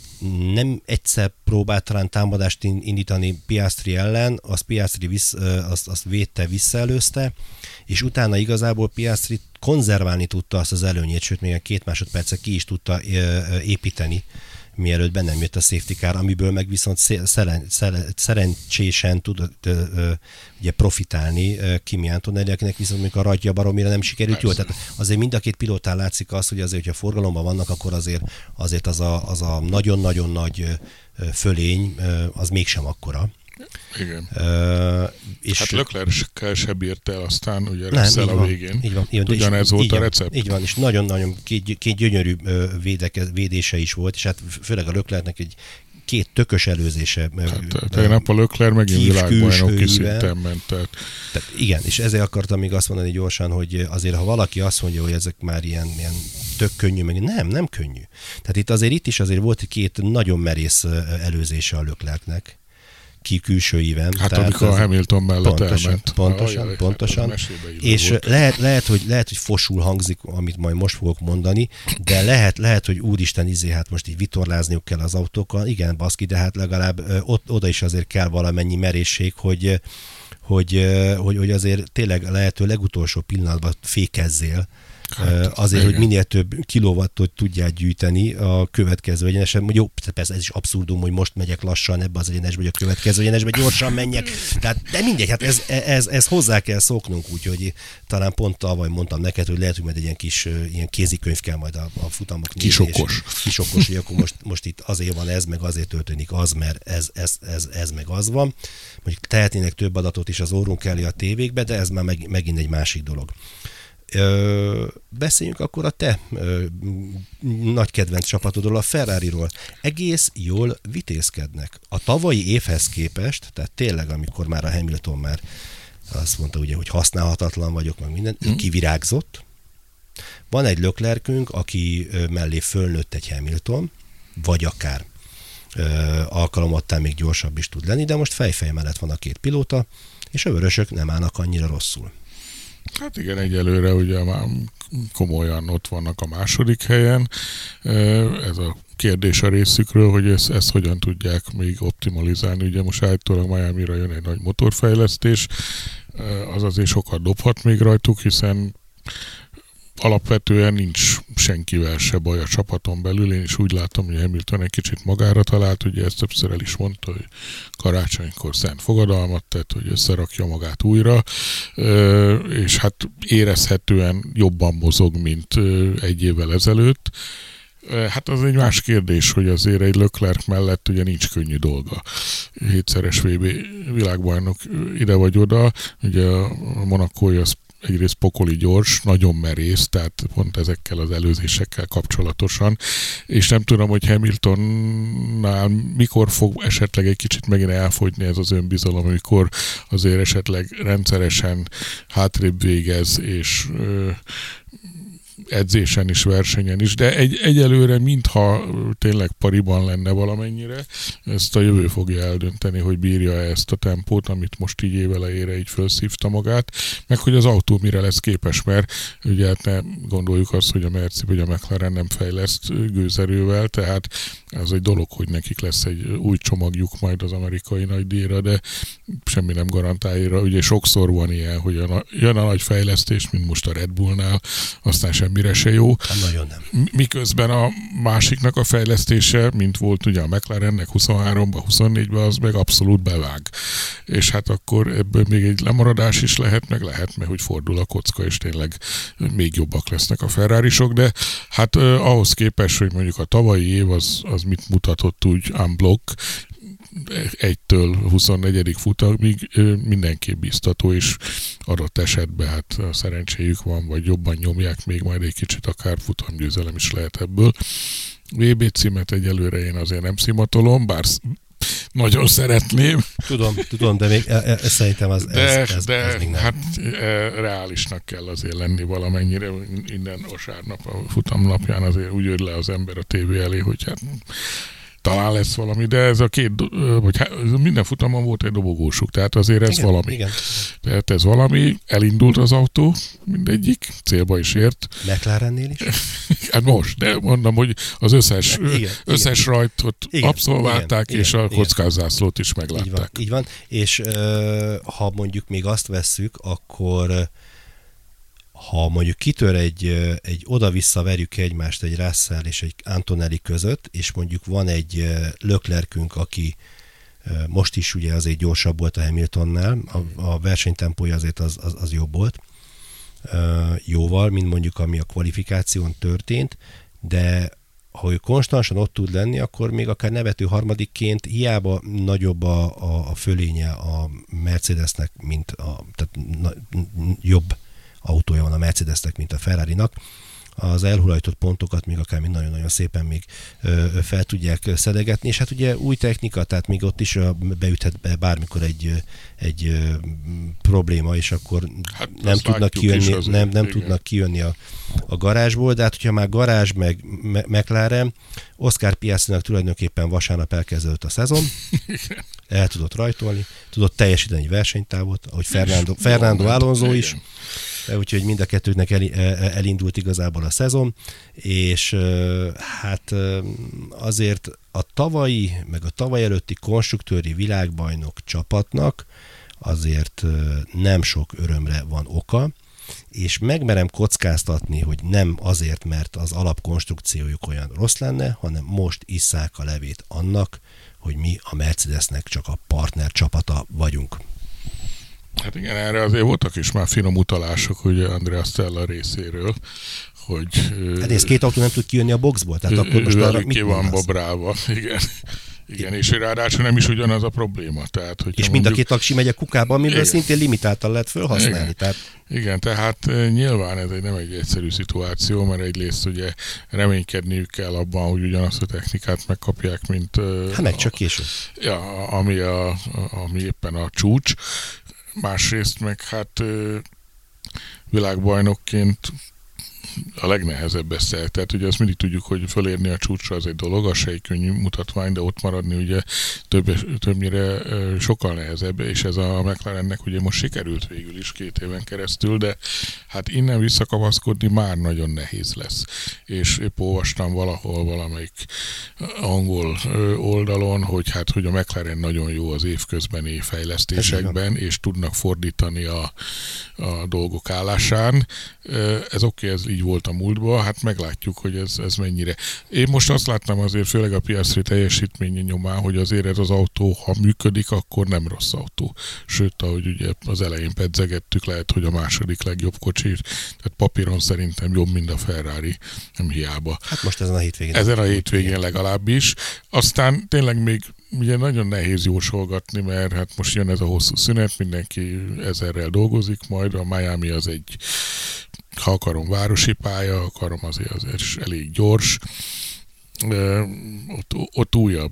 nem egyszer próbált talán támadást indítani Piastri ellen, azt Piastri visz, azt, azt védte, visszaelőzte, és utána igazából Piastri konzerválni tudta azt az előnyét, sőt még két másodpercet ki is tudta építeni, mielőtt bennem jött a safety car, amiből meg viszont szeren, szeren, szerencsésen tud ö, ö, ugye profitálni Kimi Antonelli, akinek viszont mondjuk a rajtja baromira nem sikerült jól. Tehát azért mind a két pilótán látszik az, hogy azért, hogyha forgalomban vannak, akkor azért, azért az, a, az a nagyon-nagyon nagy fölény, az mégsem akkora. Igen. Uh, és hát Leclerc-kel se bírt el, aztán ugye Russell a végén. Így van, így van. Ugyanez volt a recept. Így van, és nagyon-nagyon két, két gyönyörű védeke, védése is volt, és hát főleg a Leclercnek egy két tökös előzése. Hát, tegnap a Leclerc megint világbajnoki szinten ment. Tehát. tehát igen, és ezért akartam még azt mondani gyorsan, hogy azért, ha valaki azt mondja, hogy ezek már ilyen, ilyen tök könnyű, meg nem, nem könnyű. Tehát itt azért itt is azért volt két nagyon merész előzése a Leclercnek. Ki külső íven. Hát amikor a Hamilton mellett pontosan, elment. Pontosan, Ajaj, pontosan. Hát és lehet, lehet, hogy, lehet, hogy fosul hangzik, amit majd most fogok mondani, de lehet, lehet hogy úristen izé, hát most így vitorlázniuk kell az autókkal. Igen, baszki, de hát legalább ott, oda is azért kell valamennyi merészség, hogy, hogy, hogy, hogy azért tényleg lehető legutolsó pillanatban fékezzél, Hát, azért, igen. hogy minél több kilowattot tudják gyűjteni a következő egyenesen. Jó, persze ez is abszurdum, hogy most megyek lassan ebbe az egyenesbe, hogy a következő egyenesbe gyorsan menjek. Tehát, de mindegy, hát ez, ez, ez hozzá kell szoknunk, úgyhogy talán pont tavaly mondtam neked, hogy lehet, hogy majd egy ilyen kis ilyen kézikönyv kell majd a, a futamok. Kisokos. Kisokos, hogy akkor most, most itt azért van ez, meg azért történik az, mert ez, ez, ez, ez meg az van. Mondjuk tehetnének több adatot is az orrunk elé a tévékbe, de ez már meg, megint egy másik dolog. Ö, beszéljünk akkor a te ö, nagy kedvenc csapatodról, a Ferrariról. Egész jól vitézkednek. A tavalyi évhez képest, tehát tényleg, amikor már a Hamilton már azt mondta, ugye, hogy használhatatlan vagyok, meg minden, mm. kivirágzott. Van egy Leclercünk, aki mellé fölnőtt egy Hamilton, vagy akár ö, alkalomattán még gyorsabb is tud lenni, de most fejfej mellett van a két pilóta, és a vörösök nem állnak annyira rosszul. Hát igen, egyelőre ugye már komolyan ott vannak a második helyen. Ez a kérdés a részükről, hogy ezt, ezt hogyan tudják még optimalizálni. Ugye most állítólag Miamira jön egy nagy motorfejlesztés, az azért sokat dobhat még rajtuk, hiszen alapvetően nincs senkivel se baj a csapaton belül. Én is úgy látom, hogy Hamilton egy kicsit magára talált, ugye ezt többször el is mondta, hogy karácsonykor szent fogadalmat tett, hogy összerakja magát újra, és hát érezhetően jobban mozog, mint egy évvel ezelőtt. Hát az egy más kérdés, hogy azért egy Leclerc mellett ugye nincs könnyű dolga. Hétszeres vé bé világbajnok ide vagy oda, ugye a Monakói az egyrészt pokoli gyors, nagyon merész, tehát pont ezekkel az előzésekkel kapcsolatosan, és nem tudom, hogy Hamiltonnál mikor fog esetleg egy kicsit megint elfogyni ez az önbizalom, amikor azért esetleg rendszeresen hátrébb végez, és ö, edzésen is, versenyen is, de egy, egyelőre mintha tényleg pariban lenne valamennyire, ezt a jövő fogja eldönteni, hogy bírja ezt a tempót, amit most így évelejére így felszívta magát, meg hogy az autó mire lesz képes, mert ugye hát ne gondoljuk azt, hogy a Merci vagy a McLaren nem fejleszt gőzerővel, tehát ez egy dolog, hogy nekik lesz egy új csomagjuk majd az amerikai nagydíjra, de semmi nem garantálja. Ugye sokszor van ilyen, hogy a, jön a nagy fejlesztés, mint most a Red Bullnál, aztán semmire se jó. Hát nagyon nem. Miközben a másiknak a fejlesztése, mint volt ugye a McLarennek huszonháromban, huszonnégyben, az meg abszolút bevág. És hát akkor ebből még egy lemaradás is lehet, meg lehet, mert hogy fordul a kocka, és tényleg még jobbak lesznek a Ferrarisok, de hát eh, ahhoz képest, hogy mondjuk a tavalyi év az, az mit mutatott úgy unblock, egytől huszonnegyedik futamig mindenképp biztató, és adott esetben hát szerencséjük van, vagy jobban nyomják, még majd egy kicsit akár futamgyőzelem is lehet ebből. vé bé címet egyelőre én azért nem szimatolom, bár nagyon szeretném. Tudom, tudom, de még e, e, szerintem az, de, ez, ez, de ez még nem. Hát e, reálisnak kell azért lenni valamennyire, innen vasárnap a futamnapján azért úgy jön le az ember a tévé elé, hogy hát talán lesz valami, de ez a két, vagy minden futamon volt egy dobogósuk, tehát azért ez igen, valami. Igen. Tehát ez valami, elindult az autó, mindegyik, célba is ért. McLarennél is? Hát most, de mondom, hogy az összes, igen, összes igen. rajtot igen, abszolválták, igen, és igen, a kockázászlót is meglátták. Így van, így van. És uh, ha mondjuk még azt vesszük, akkor ha mondjuk kitör egy, egy oda-vissza verjük egymást egy Russell és egy Antonelli között, és mondjuk van egy Leclercünk, aki most is ugye azért gyorsabb volt a Hamiltonnál, a, a versenytempója azért az, az, az jobb volt, jóval, mint mondjuk ami a kvalifikáción történt, de ha ő konstansan ott tud lenni, akkor még akár nevető harmadikként hiába nagyobb a, a, a fölénye a Mercedesnek, mint a tehát na, jobb autója van a Mercedesnek, mint a Ferrarinak. Az elhulajtott pontokat még akár nagyon-nagyon szépen még ö, fel tudják szedegetni, és hát ugye új technika, tehát még ott is beüthet be bármikor egy, egy ö, probléma, és akkor hát nem tudnak kijönni, azért, nem, nem tudnak kijönni a, a garázsból, de hát hogyha már garázs meg McLaren, Oscar Piastrinak tulajdonképpen vasárnap elkezdődött a szezon, el tudott rajtolni, tudott teljesíteni egy versenytávot, ahogy Fernando, Fernando Alonso is, úgyhogy mind a kettőknek el, elindult igazából a szezon, és hát azért a tavalyi, meg a tavaly előtti konstruktőri világbajnok csapatnak azért nem sok örömre van oka, és megmerem kockáztatni, hogy nem azért, mert az alapkonstrukciójuk olyan rossz lenne, hanem most isszák a levét annak, hogy mi a Mercedesnek csak a partner csapata vagyunk. Hát igen, erre azért voltak is már finom utalások, ugye Andrea Stella részéről, hogy... Hát ez két autó nem tud kijönni a boxból, tehát akkor most arra mit van babrálva, igen. Igen, és ráadásul nem is ugyanaz a probléma. Tehát, és mind mondjuk... a két aksi megy a kukába, amiből igen. szintén limitáltan lehet felhasználni. Igen. Tehát... igen, tehát nyilván ez egy, nem egy egyszerű szituáció, mert egyrészt ugye reménykedniük kell abban, hogy ugyanazt a technikát megkapják, mint... Hát meg csak később. Ja, ami, a, ami éppen a csúcs. Másrészt meg hát világbajnokként a legnehezebb ezt el. Tehát ugye azt mindig tudjuk, hogy fölérni a csúcsra az egy dolog, az se egy könnyű mutatvány, de ott maradni ugye több, többnyire sokkal nehezebb, és ez a McLarennek ugye most sikerült végül is két éven keresztül, de hát innen visszakapaszkodni már nagyon nehéz lesz. És épp olvastam valahol valamelyik angol oldalon, hogy hát hogy a McLaren nagyon jó az évközbeni fejlesztésekben, és tudnak fordítani a, a dolgok állásán. Ez oké, okay, ez így volt a múltban, hát meglátjuk, hogy ez, ez mennyire. Én most azt láttam azért, főleg a Piastri teljesítménye nyomán, hogy azért ez az autó, ha működik, akkor nem rossz autó. Sőt, ahogy ugye az elején pedzegettük, lehet, hogy a második legjobb kocsi, tehát papíron szerintem jobb, mint a Ferrari, nem hiába. Hát most ezen a hétvégén. Ezen a hétvégén legalábbis. Aztán tényleg még ugye nagyon nehéz jósolgatni, mert hát most jön ez a hosszú szünet, mindenki ezerrel dolgozik majd, a Miami az egy, ha akarom, városi pálya, akarom azért, azért elég gyors. Ott, ott újabb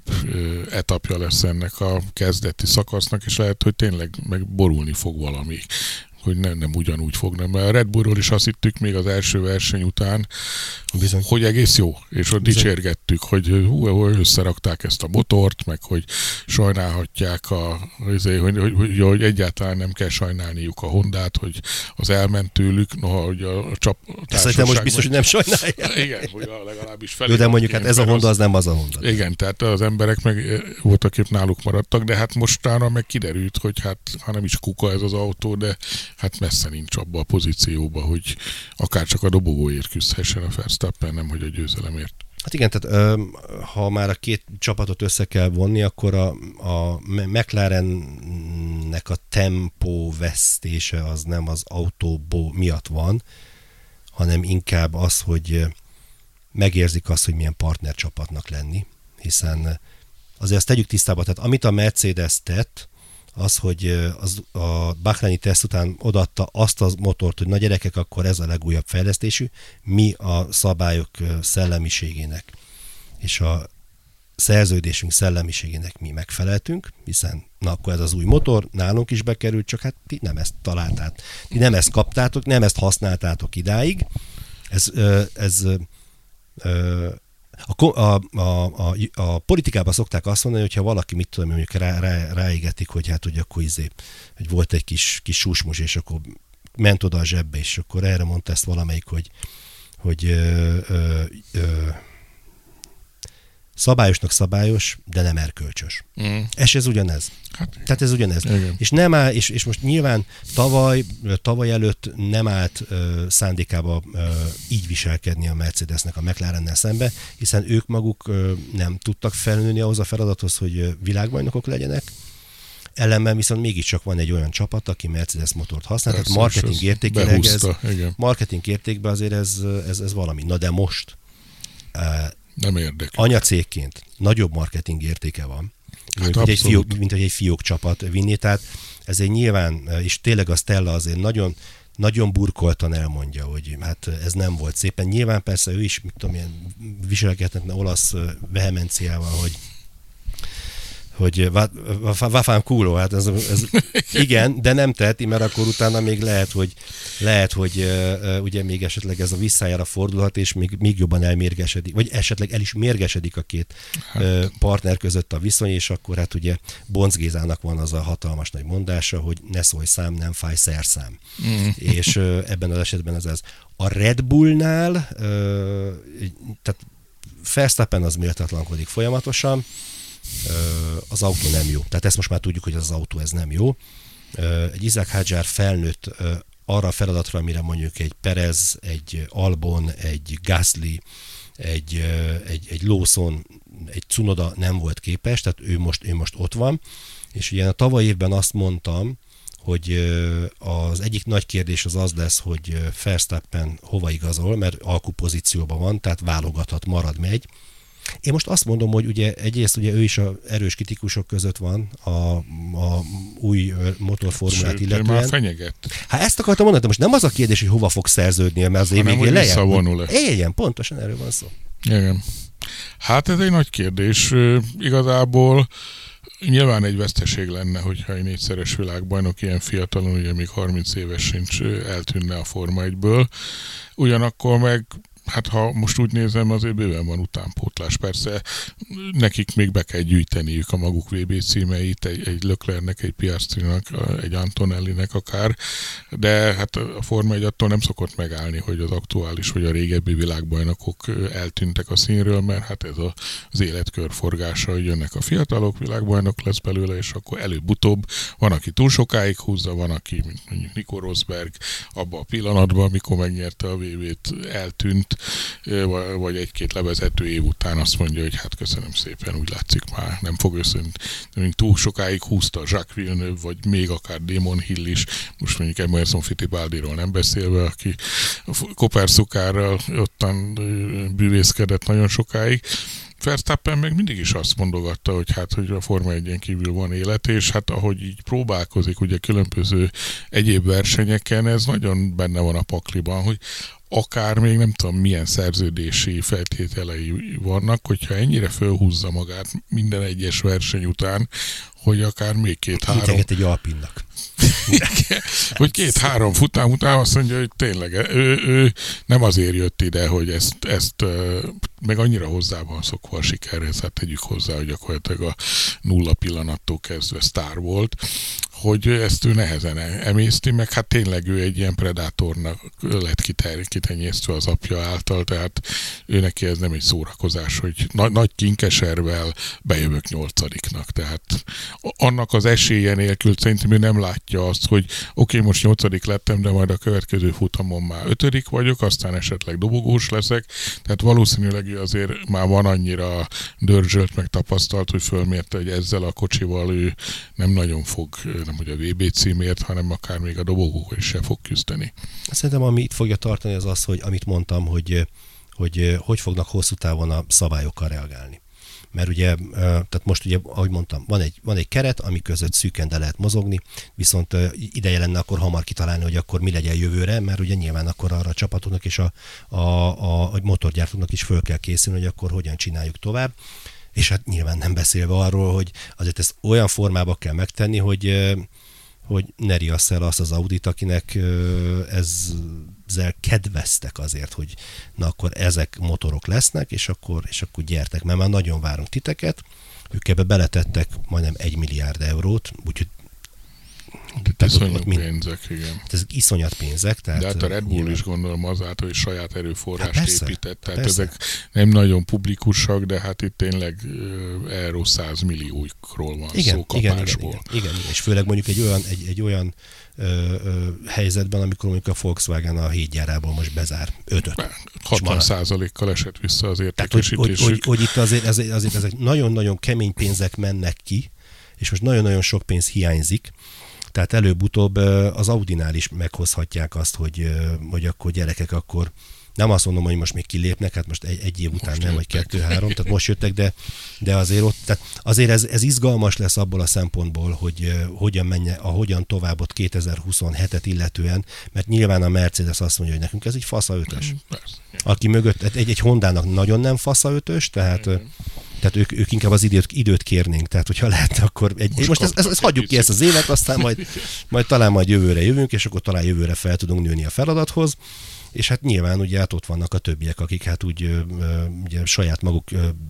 etapja lesz ennek a kezdeti szakasznak, és lehet, hogy tényleg meg borulni fog valami. hogy nem, nem ugyanúgy fognak. Mert a Red Bullról is azt hittük még az első verseny után, Bizony. hogy egész jó, és ott Bizony. dicsérgettük, hogy hú, hogy összerakták ezt a motort, meg hogy sajnálhatják, a, hogy, hogy, hogy, hogy egyáltalán nem kell sajnálniuk a Hondát, hogy az elment tőlük, noha hogy a, a csap Szerintem most biztos, hogy nem sajnálják. Igen, hogy a legalábbis felé. Jó, de mondjuk hát ez a Honda, az nem az a Honda. Igen, tehát az emberek meg voltak épp náluk maradtak, de hát mostára meg kiderült, hogy hát ha nem is kuka ez az autó, de hát messze nincs abba a pozícióba, hogy akár csak a dobogóért küzdhessen a Verstappen, nem hogy a győzelemért. Hát igen, tehát ö, ha már a két csapatot össze kell vonni, akkor a, a McLarennek a tempó vesztése az nem az autó miatt van, hanem inkább az, hogy megérzik azt, hogy milyen partnercsapatnak lenni, hiszen azért azt tegyük tisztába, tehát amit a Mercedes tett, az, hogy az, a bahreini teszt után odaadta azt a motort, hogy na gyerekek, akkor ez a legújabb fejlesztésű, mi a szabályok szellemiségének és a szerződésünk szellemiségének mi megfeleltünk, hiszen na akkor ez az új motor, nálunk is bekerült, csak hát ti nem ezt találtátok, ti nem ezt kaptátok, nem ezt használtátok idáig. Ez, ez A, a, a, a, a politikában szokták azt mondani, hogyha valaki, mit tudom, mondjuk rá, rá, ráégetik, hogy hát, hogy akkor izé, hogy volt egy kis, kis susmus, és akkor ment oda a zsebbe, és akkor erre mondta ezt valamelyik, hogy, hogy ö, ö, ö, szabályosnak szabályos, de nem erkölcsös. Mm. És ez ugyanez. Hát, Tehát ez ugyanez. Igen. És, nem áll, és, és most nyilván tavaly, tavaly előtt nem állt ö, szándékába ö, így viselkedni a Mercedesnek a McLarennel szembe, hiszen ők maguk ö, nem tudtak felnőni ahhoz a feladathoz, hogy világbajnokok legyenek. Ellenben viszont mégiscsak van egy olyan csapat, aki Mercedes motort használ, Persze, tehát marketing értékileg ez, marketing értékben azért ez, ez, ez valami. Na de most nem érdekel. Anyacégként nagyobb marketing értéke van, hát mint, hogy egy fiók, mint hogy egy fiók csapat vinni, tehát ezért nyilván, és tényleg a Stella azért nagyon, nagyon burkoltan elmondja, hogy hát ez nem volt szépen. Nyilván persze ő is, mit tudom, ilyen viselkedhetne olasz vehemenciával, hogy hogy vafám kúló, hát ez, ez igen, de nem teheti, mert akkor utána még lehet, hogy lehet, hogy uh, ugye még esetleg ez a visszájára fordulhat, és még, még jobban elmérgesedik, vagy esetleg el is mérgesedik a két hát. uh, partner között a viszony, és akkor hát ugye Bonc Gézának van az a hatalmas nagy mondása, hogy ne szólj szám, nem fáj szerszám. Mm. És uh, ebben az esetben ez ez. A Red Bullnál, uh, tehát Verstappen az méltatlankodik folyamatosan, az autó nem jó. Tehát ezt most már tudjuk, hogy az autó ez nem jó. Egy Isaac Hadjar felnőtt arra a feladatra, amire mondjuk egy Perez, egy Albon, egy Gasly, egy, egy, egy Lawson, egy Tsunoda nem volt képes, tehát ő most, ő most ott van. És ugye a tavaly évben azt mondtam, hogy az egyik nagy kérdés az az lesz, hogy Verstappen hova igazol, mert alkupozícióban van, tehát válogathat, marad, megy. Én most azt mondom, hogy ugye egyrészt ugye ő is a erős kritikusok között van a, a új motorformulát illetően. Már fenyegett. Hát ezt akartam mondani, de most nem az a kérdés, hogy hova fog szerződni, mert az év végén lejjebb. Igen, pontosan erről van szó. Igen. Hát ez egy nagy kérdés. Igazából nyilván egy veszteség lenne, hogyha egy négyszeres világbajnok ilyen fiatalon, ugye még harminc éves sincs, eltűnne a Forma egyből. Ugyanakkor meg hát ha most úgy nézem, azért bőven van utánpótlás. Persze nekik még be kell gyűjteniük a maguk vé bé címeit, egy, egy Leclercnek, egy Piastrinak, egy Antonellinek akár, de hát a Forma egy attól nem szokott megállni, hogy az aktuális vagy a régebbi világbajnokok eltűntek a színről, mert hát ez a, az élet körforgása, hogy jönnek a fiatalok, világbajnok lesz belőle, és akkor előbb-utóbb van, aki túl sokáig húzza, van, aki, mint mondjuk Nico Rosberg, abban a pillanatban, amikor megnyerte a vé bét, eltűnt, vagy egy-két levezető év után azt mondja, hogy hát köszönöm szépen, úgy látszik már nem fog összönt. Túl sokáig húzta Jacques Villeneuve, vagy még akár Damon Hill is, most mondjuk Emerson Fittipaldiról nem beszélve, aki koperszukárral ottan bűvészkedett nagyon sokáig. Verstappen meg mindig is azt mondogatta, hogy hát, hogy a Forma egyen kívül van élet, és hát ahogy így próbálkozik ugye különböző egyéb versenyeken, ez nagyon benne van a pakliban, hogy akár még nem tudom milyen szerződési feltételei vannak, hogyha ennyire fölhúzza magát minden egyes verseny után, hogy akár még két-három... Hiteget egy Alpinnak. hogy két-három futám után azt mondja, hogy tényleg ő, ő nem azért jött ide, hogy ezt, ezt meg annyira hozzá van szokva a sikerhez, hát tegyük hozzá, hogy gyakorlatilag a nulla pillanattól kezdve sztár volt, hogy ezt ő nehezen emészti, meg hát tényleg ő egy ilyen predátornak lett kiter- kitenyésztve az apja által, tehát ő neki ez nem egy szórakozás, hogy na- nagy kinkeservel bejövök nyolcadiknak, tehát annak az esélye nélkül szerintem ő nem látja azt, hogy oké, okay, most nyolcadik lettem, de majd a következő futamon már ötödik vagyok, aztán esetleg dobogós leszek, tehát valószínűleg ő azért már van annyira dörzsölt, meg tapasztalt, hogy fölmérte, hogy ezzel a kocsival ő nem nagyon fog, nem hogy a vé bé címért, hanem akár még a dobogókon is se fog küzdeni. Szerintem ami itt fogja tartani az az, hogy amit mondtam, hogy hogy, hogy fognak hosszú távon a szabályokkal reagálni. Mert ugye, tehát most ugye, ahogy mondtam, van egy, van egy keret, ami között szűken de lehet mozogni, viszont ideje lenne akkor hamar kitalálni, hogy akkor mi legyen jövőre, mert ugye nyilván akkor arra a csapatoknak és a, a, a, a motorgyártóknak is föl kell készülni, hogy akkor hogyan csináljuk tovább. És hát nyilván nem beszélve arról, hogy azért ezt olyan formába kell megtenni, hogy, hogy ne riassz el azt az Audit, akinek ezzel kedveztek azért, hogy na akkor ezek motorok lesznek, és akkor, és akkor gyertek, mert már nagyon várunk titeket. Ők ebbe beletettek majdnem egy milliárd eurót, úgyhogy de iszonyat pénzek, igen. Ez iszonyat pénzek. Tehát de hát a Red Bull nyilván... is gondolom azáltal, hogy saját erőforrást hát persze, épített. Tehát persze. Ezek nem nagyon publikusak, de hát itt tényleg uh, euró száz milliókról van igen, szó kapásból. Igen, igen, igen, igen, és főleg mondjuk egy olyan, egy, egy olyan ö, ö, helyzetben, amikor mondjuk a Volkswagen a hét gyárából most bezár ötöt. hatvan százalékkal esett vissza az értékesítésük. Tehát, hogy, hogy, hogy, hogy itt azért, azért, azért ezek nagyon-nagyon kemény pénzek mennek ki, és most nagyon-nagyon sok pénz hiányzik. Tehát előbb-utóbb az Audinál is meghozhatják azt, hogy, hogy akkor gyerekek, akkor nem azt mondom, hogy most még kilépnek, hát most egy, egy év után most nem, vagy kettő-három, tehát most jöttek, de, de azért ott, tehát azért ez, ez izgalmas lesz abból a szempontból, hogy hogyan menje, a hogyan tovább ott kétezer-huszonhetet illetően, mert nyilván a Mercedes azt mondja, hogy nekünk ez egy fasza ötös. Aki mögött, egy, egy Hondának nagyon nem fasza ötös, tehát Tehát ők, ők inkább az időt, időt kérnénk, tehát hogyha lehet, akkor egy, most, most ezt, ezt, ezt hagyjuk ki ezt az évet, aztán majd, majd talán majd jövőre jövünk, és akkor talán jövőre fel tudunk nőni a feladathoz, és hát nyilván ugye hát ott vannak a többiek, akik hát úgy ugye, saját maguk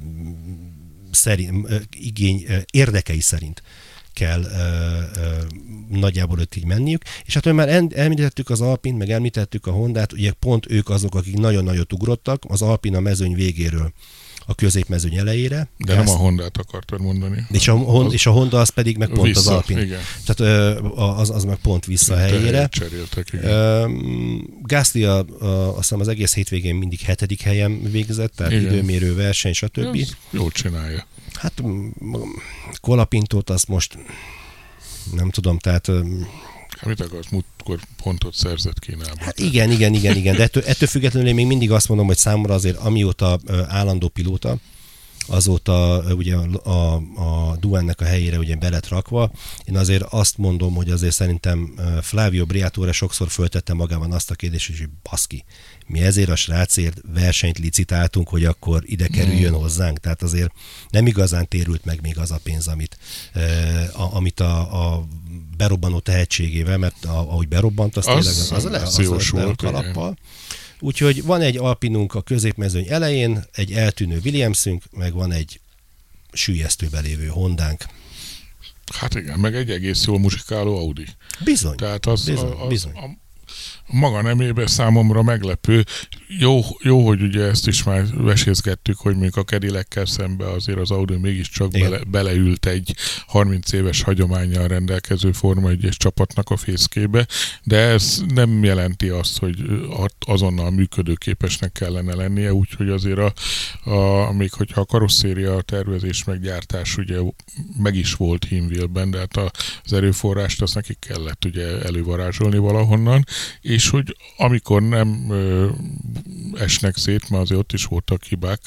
szerint, igény, érdekei szerint kell ö, ö, nagyjából ott így menniük. És hát, hogy már említettük az Alpint, meg említettük a Hondát, ugye pont ők azok, akik nagyon nagyot ugrottak, az Alpin a mezőny végéről a középmezőny elejére. De nem a Hondát akartad mondani. És a, Honda, az, és a Honda az pedig meg pont vissza, az Alpin. Igen. Tehát az, az meg pont vissza a helyére. Cseréltek, igen. Gasly a, a, azt hiszem az egész hétvégén mindig hetedik helyen végzett, tehát igen. Időmérő verseny, stb. Ez jól csinálja. Hát Colapintót azt most nem tudom, tehát... Hát mit akarsz, múltkor pontot szerzett Kínában? Hát igen, igen, igen, igen, de ettől, ettől függetlenül én még mindig azt mondom, hogy számomra azért amióta állandó pilóta, azóta ugye a, a, a Duennek a helyére ugye be lett rakva. Én azért azt mondom, hogy azért szerintem Flavio Briatore sokszor föltette magában azt a kérdést, hogy baszki, mi ezért a srácért versenyt licitáltunk, hogy akkor ide kerüljön mm. hozzánk. Tehát azért nem igazán térült meg még az a pénz, amit, eh, amit a, a berobbanó tehetségével, mert a, ahogy berobbant, az, az tényleg az, az, az, az, az le a kalappal. Úgyhogy van egy Alpinunk a középmezőny elején, egy eltűnő Williamsünk, meg van egy süllyesztőbe lévő Hondánk. Hát igen, meg egy egész jól muzsikáló Audi. Bizony, Tehát az, bizony, az, bizony. A, maga nemében számomra meglepő. Jó, jó, hogy ugye ezt is már vesézgettük, hogy még a Cadillackel szembe azért az Audi mégiscsak bele, beleült egy harminc éves hagyománnyal rendelkező Forma egyes csapatnak a fészkébe, de ez nem jelenti azt, hogy azonnal működőképesnek kellene lennie, úgyhogy azért a, a, még hogyha a karosszéria tervezés meg gyártás ugye meg is volt Hinwilben, de hát az erőforrást azt nekik kellett ugye elővarázsolni valahonnan, és hogy amikor nem ö, esnek szét, mert azért ott is voltak hibák,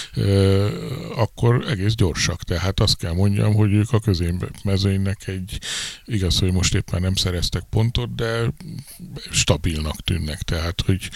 akkor egész gyorsak. Tehát azt kell mondjam, hogy ők a középmezőnynek egy, igaz, hogy most éppen nem szereztek pontot, de stabilnak tűnnek. Tehát, hogy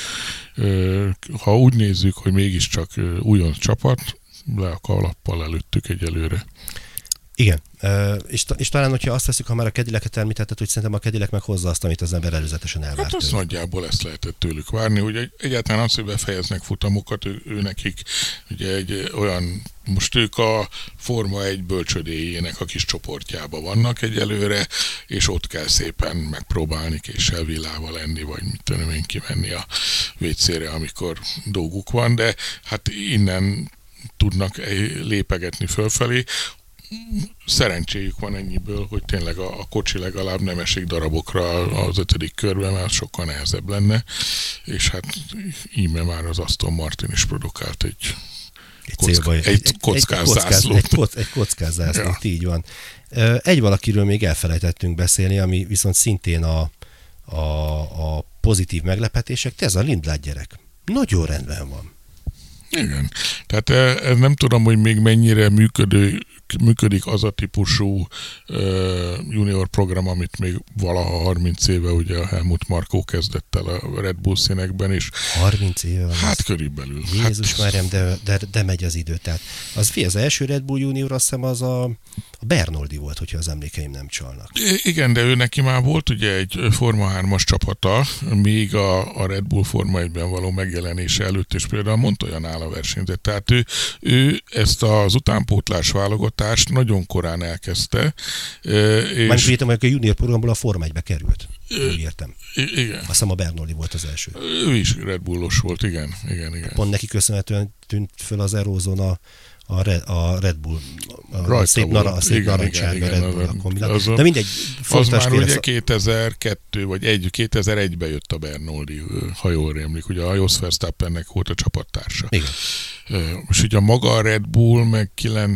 ha úgy nézzük, hogy mégiscsak újonc csapat, le a kalappal előttük egyelőre. Igen, és, és talán, hogyha azt veszik, ha már a Cadillacet említetted, hogy szerintem a Cadillac meg hozza azt, amit az ember előzetesen elvárt. Hát azt nagyjából ezt lehetett tőlük várni, hogy egyáltalán az, hogy befejeznek futamokat, ő, ő nekik ugye egy olyan, most ők a Forma egy bölcsödéjének a kis csoportjába vannak egyelőre, és ott kell szépen megpróbálni késsel villával lenni, vagy mit tudom én, kimenni a vécére, amikor dolguk van, de hát innen tudnak lépegetni fölfelé. Szerencséjük van ennyiből, hogy tényleg a, a kocsi legalább nem esik darabokra az ötödik körben, mert sokkal nehezebb lenne, és hát íme már az Aston Martin is produkált egy egy, kocka, egy, egy kockázzászlót. Egy, kock, egy kockázzászlót, ja. Így van. Egy valakiről még elfelejtettünk beszélni, ami viszont szintén a, a, a pozitív meglepetések, ez a Lindblad gyerek. Nagyon rendben van. Igen. Tehát ez nem tudom, hogy még mennyire működő, működik az a típusú uh, junior program, amit még valaha harminc éve ugye a Helmut Marko kezdett el a Red Bull színekben is. harminc éve van. Hát az... körülbelül. Jézus hát... Máriám, de, de, de megy az idő. Tehát az, az első Red Bull junior, azt hiszem az a, a Bernoldi volt, hogyha az emlékeim nem csalnak. Igen, de ő neki már volt ugye egy Forma hármas csapata, még a, a Red Bull Forma egyben való megjelenése előtt, és például Montoya-nál a versenyzett. Tehát ő, ő ezt az utánpótlás válogatást nagyon korán elkezdte. És... Már értem, hogy a junior programból a Forma egybe került. Úgy értem. Igen. Azt hiszem a Bernoldi volt az első. Ő is Red Bullos volt, igen. igen, igen. Pont neki köszönhetően tűnt föl az Eurozone a A Red, a Red Bull, a szép, nara, a szép narancsárga Red Bull a kombinát. De mindegy, az már ugye kétezer-kettő vagy egy, kétezer-egyben jött a Bernoldi, ha jól rémlik. Ugye a Jos Verstappennek volt a csapattársa. Igen. És ugye maga a Red Bull meg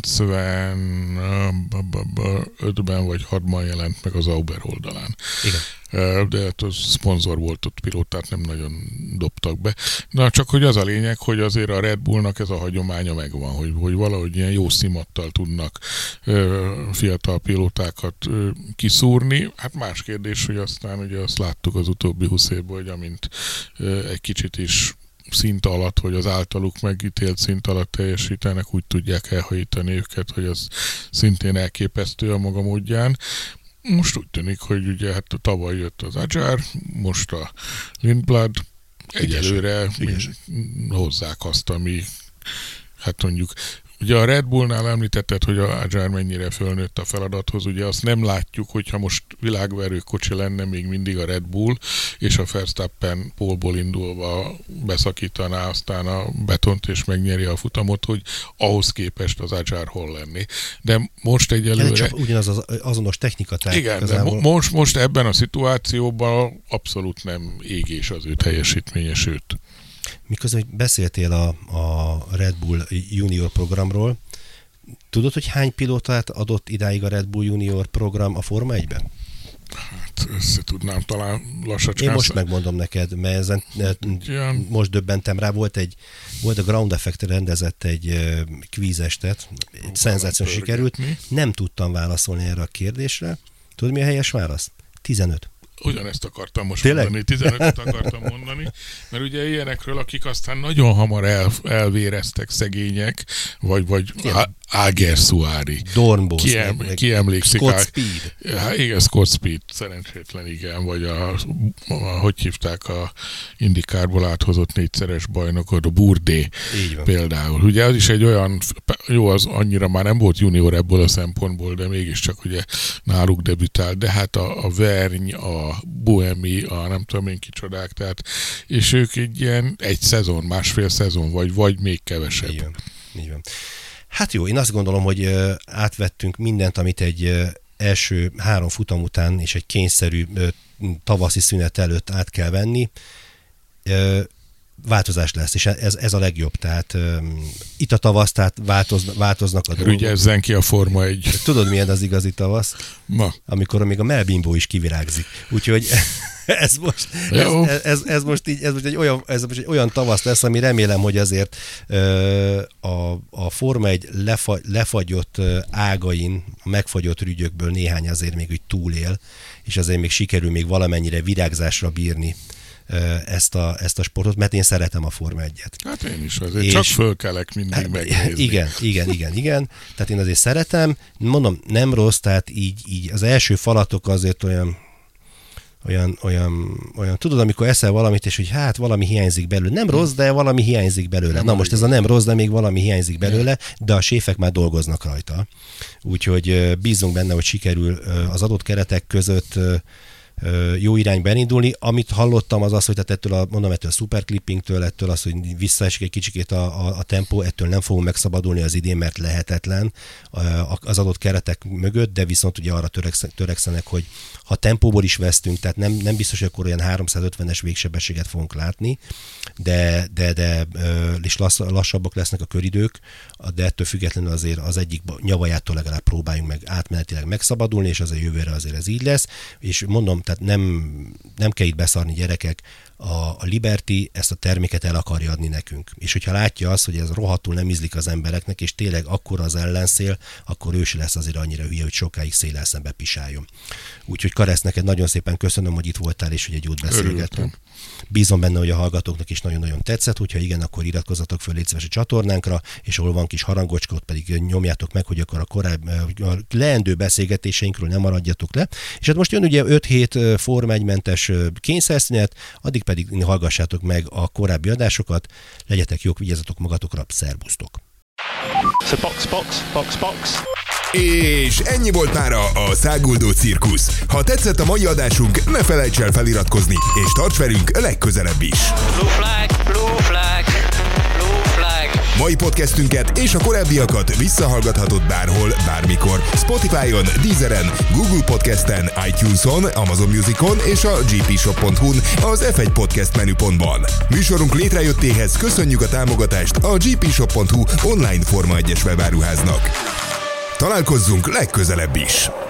kilencvenötben vagy hatban jelent meg az Sauber oldalán. Igen. De hát a szponzor volt ott, pilótát nem nagyon dobtak be. Na csak hogy az a lényeg, hogy azért a Red Bullnak ez a hagyománya megvan, hogy, hogy valahogy ilyen jó szimattal tudnak ö, fiatal pilótákat ö, kiszúrni. Hát más kérdés, hogy aztán ugye azt láttuk az utóbbi húsz évben, hogy amint ö, egy kicsit is szint alatt, vagy az általuk megítélt szint alatt teljesítenek, úgy tudják elhajítani őket, hogy az szintén elképesztő a maga módján. Most úgy tűnik, hogy ugye hát tavaly jött az Adjar, most a Lindblad, egyelőre hozzák azt, ami hát mondjuk, ugye a Red Bullnál említetted, hogy a Adjar mennyire fölnőtt a feladathoz, ugye azt nem látjuk, hogyha most világverő kocsi lenne még mindig a Red Bull, és a Verstappen pólból indulva beszakítaná aztán a betont és megnyeri a futamot, hogy ahhoz képest az Adjar hol lenni. De most egyelőre... Csak ugyanaz az azonos technika. Tehát igen, de most, most ebben a szituációban abszolút nem égés az ő teljesítménye, sőt. Miközben beszéltél a, a Red Bull Junior programról, tudod, hogy hány pilótát adott idáig a Red Bull Junior program a Forma egyben? Hát össze tudnám talán lassacskán. Én most megmondom neked, mert ezen ja. most döbbentem rá, volt egy, volt a Ground Effect rendezett egy kvízestet, egy szenzációs sikerült, nem tudtam válaszolni erre a kérdésre. Tudod, mi a helyes válasz? tizenöt. Ugyanezt akartam most Tényleg? mondani, tizenötöt akartam mondani, mert ugye ilyenekről, akik aztán nagyon hamar el, elvéreztek szegények, vagy, vagy Áger Suári. Dornbos. Ki, em, ki emlékszik? Scott Speed. Hát igen, Scott Speed, szerencsétlen igen, vagy a, a hogy hívták a IndyCarból áthozott négyszeres bajnokot, a Bourdais például. Ugye az is egy olyan, jó, az annyira már nem volt junior ebből a szempontból, de mégiscsak ugye náluk debütált, de hát a, a Verny, a Buemi, a nem tudom én kicsodák, tehát, és ők egy ilyen egy szezon, másfél szezon, vagy, vagy még kevesebb. Így van. Így van. Hát jó, én azt gondolom, hogy átvettünk mindent, amit egy első három futam után és egy kényszerű tavaszi szünet előtt át kell venni. változás lesz, és ez, ez a legjobb. Tehát um, itt a tavasz, tehát változ, változnak a dolgok. Rügyezzen ki a Forma egy. Tudod, milyen az igazi tavasz? Ma. Amikor még a melbimbó is kivirágzik. Úgyhogy ez most, ez, ez, ez, most így, ez most egy olyan, ez most egy olyan tavasz lesz, ami remélem, hogy azért ö, a, a Forma egy lefa, lefagyott ágain, a megfagyott rügyökből néhány azért még úgy túlél, és azért még sikerül még valamennyire virágzásra bírni ezt a, ezt a sportot, mert én szeretem a Forma egyet. Hát én is azért, és csak fölkelek mindig megnézni. Igen, igen, igen, igen. Tehát én azért szeretem, mondom, nem rossz, tehát így, így az első falatok azért olyan olyan, olyan, olyan, tudod, amikor eszel valamit, és hogy hát valami hiányzik belőle. Nem rossz, de valami hiányzik belőle. Nem Na most ez a nem rossz, de még valami hiányzik belőle, de a séfek már dolgoznak rajta. Úgyhogy bízunk benne, hogy sikerül az adott keretek között jó irányba elindulni. Amit hallottam az az, hogy tehát ettől a, mondom, ettől a superclippingtől, ettől az, hogy visszaesik egy kicsikét a, a, a tempó, ettől nem fogunk megszabadulni az idén, mert lehetetlen az adott keretek mögött, de viszont ugye arra törekszenek, hogy ha tempóból is vesztünk, tehát nem, nem biztos, hogy akkor olyan háromszázötvenes végsebességet fogunk látni, de, de, de és lassz, lassabbak lesznek a köridők, de ettől függetlenül azért az egyik nyavajától legalább próbáljunk meg átmenetileg megszabadulni, és azért jövőre azért ez így lesz, és mondom, tehát nem, nem kell itt beszarni, gyerekek, a, a Liberty ezt a terméket el akarja adni nekünk. És hogyha látja azt, hogy ez rohadtul nem ízlik az embereknek, és tényleg akkor az ellenszél, akkor ő se lesz azért annyira hülye, hogy sokáig széllel szembe pisáljon. Úgyhogy Karesz, neked nagyon szépen köszönöm, hogy itt voltál, és hogy egy jót beszélgettünk. Bízom benne, hogy a hallgatóknak is nagyon-nagyon tetszett, hogyha igen, akkor iratkozzatok föl légy szíves a csatornánkra, és ahol van kis harangocska, ott pedig nyomjátok meg, hogy akkor a korábbi a leendő beszélgetéseinkről nem maradjatok le. És hát most jön ugye öt hét Forma egy mentes kényszerszünet, addig pedig hallgassátok meg a korábbi adásokat, legyetek jók, vigyázzatok magatokra, szervusztok! So box, box, box, box. És ennyi volt mára a Száguldó Cirkusz. Ha tetszett a mai adásunk, ne felejts el feliratkozni, és tarts velünk legközelebb is. Blue flag, blue flag, blue flag. Mai podcastünket és a korábbiakat visszahallgathatod bárhol, bármikor. Spotify-on, Deezeren, Google Podcasten, iTunes-on, Amazon Musicon és a gé pé shop pont hu-n az ef egy Podcast menüpontban. Műsorunk létrejöttéhez köszönjük a támogatást a gé pé shop pont hu online Forma egyes webáruháznak. Találkozzunk legközelebb is!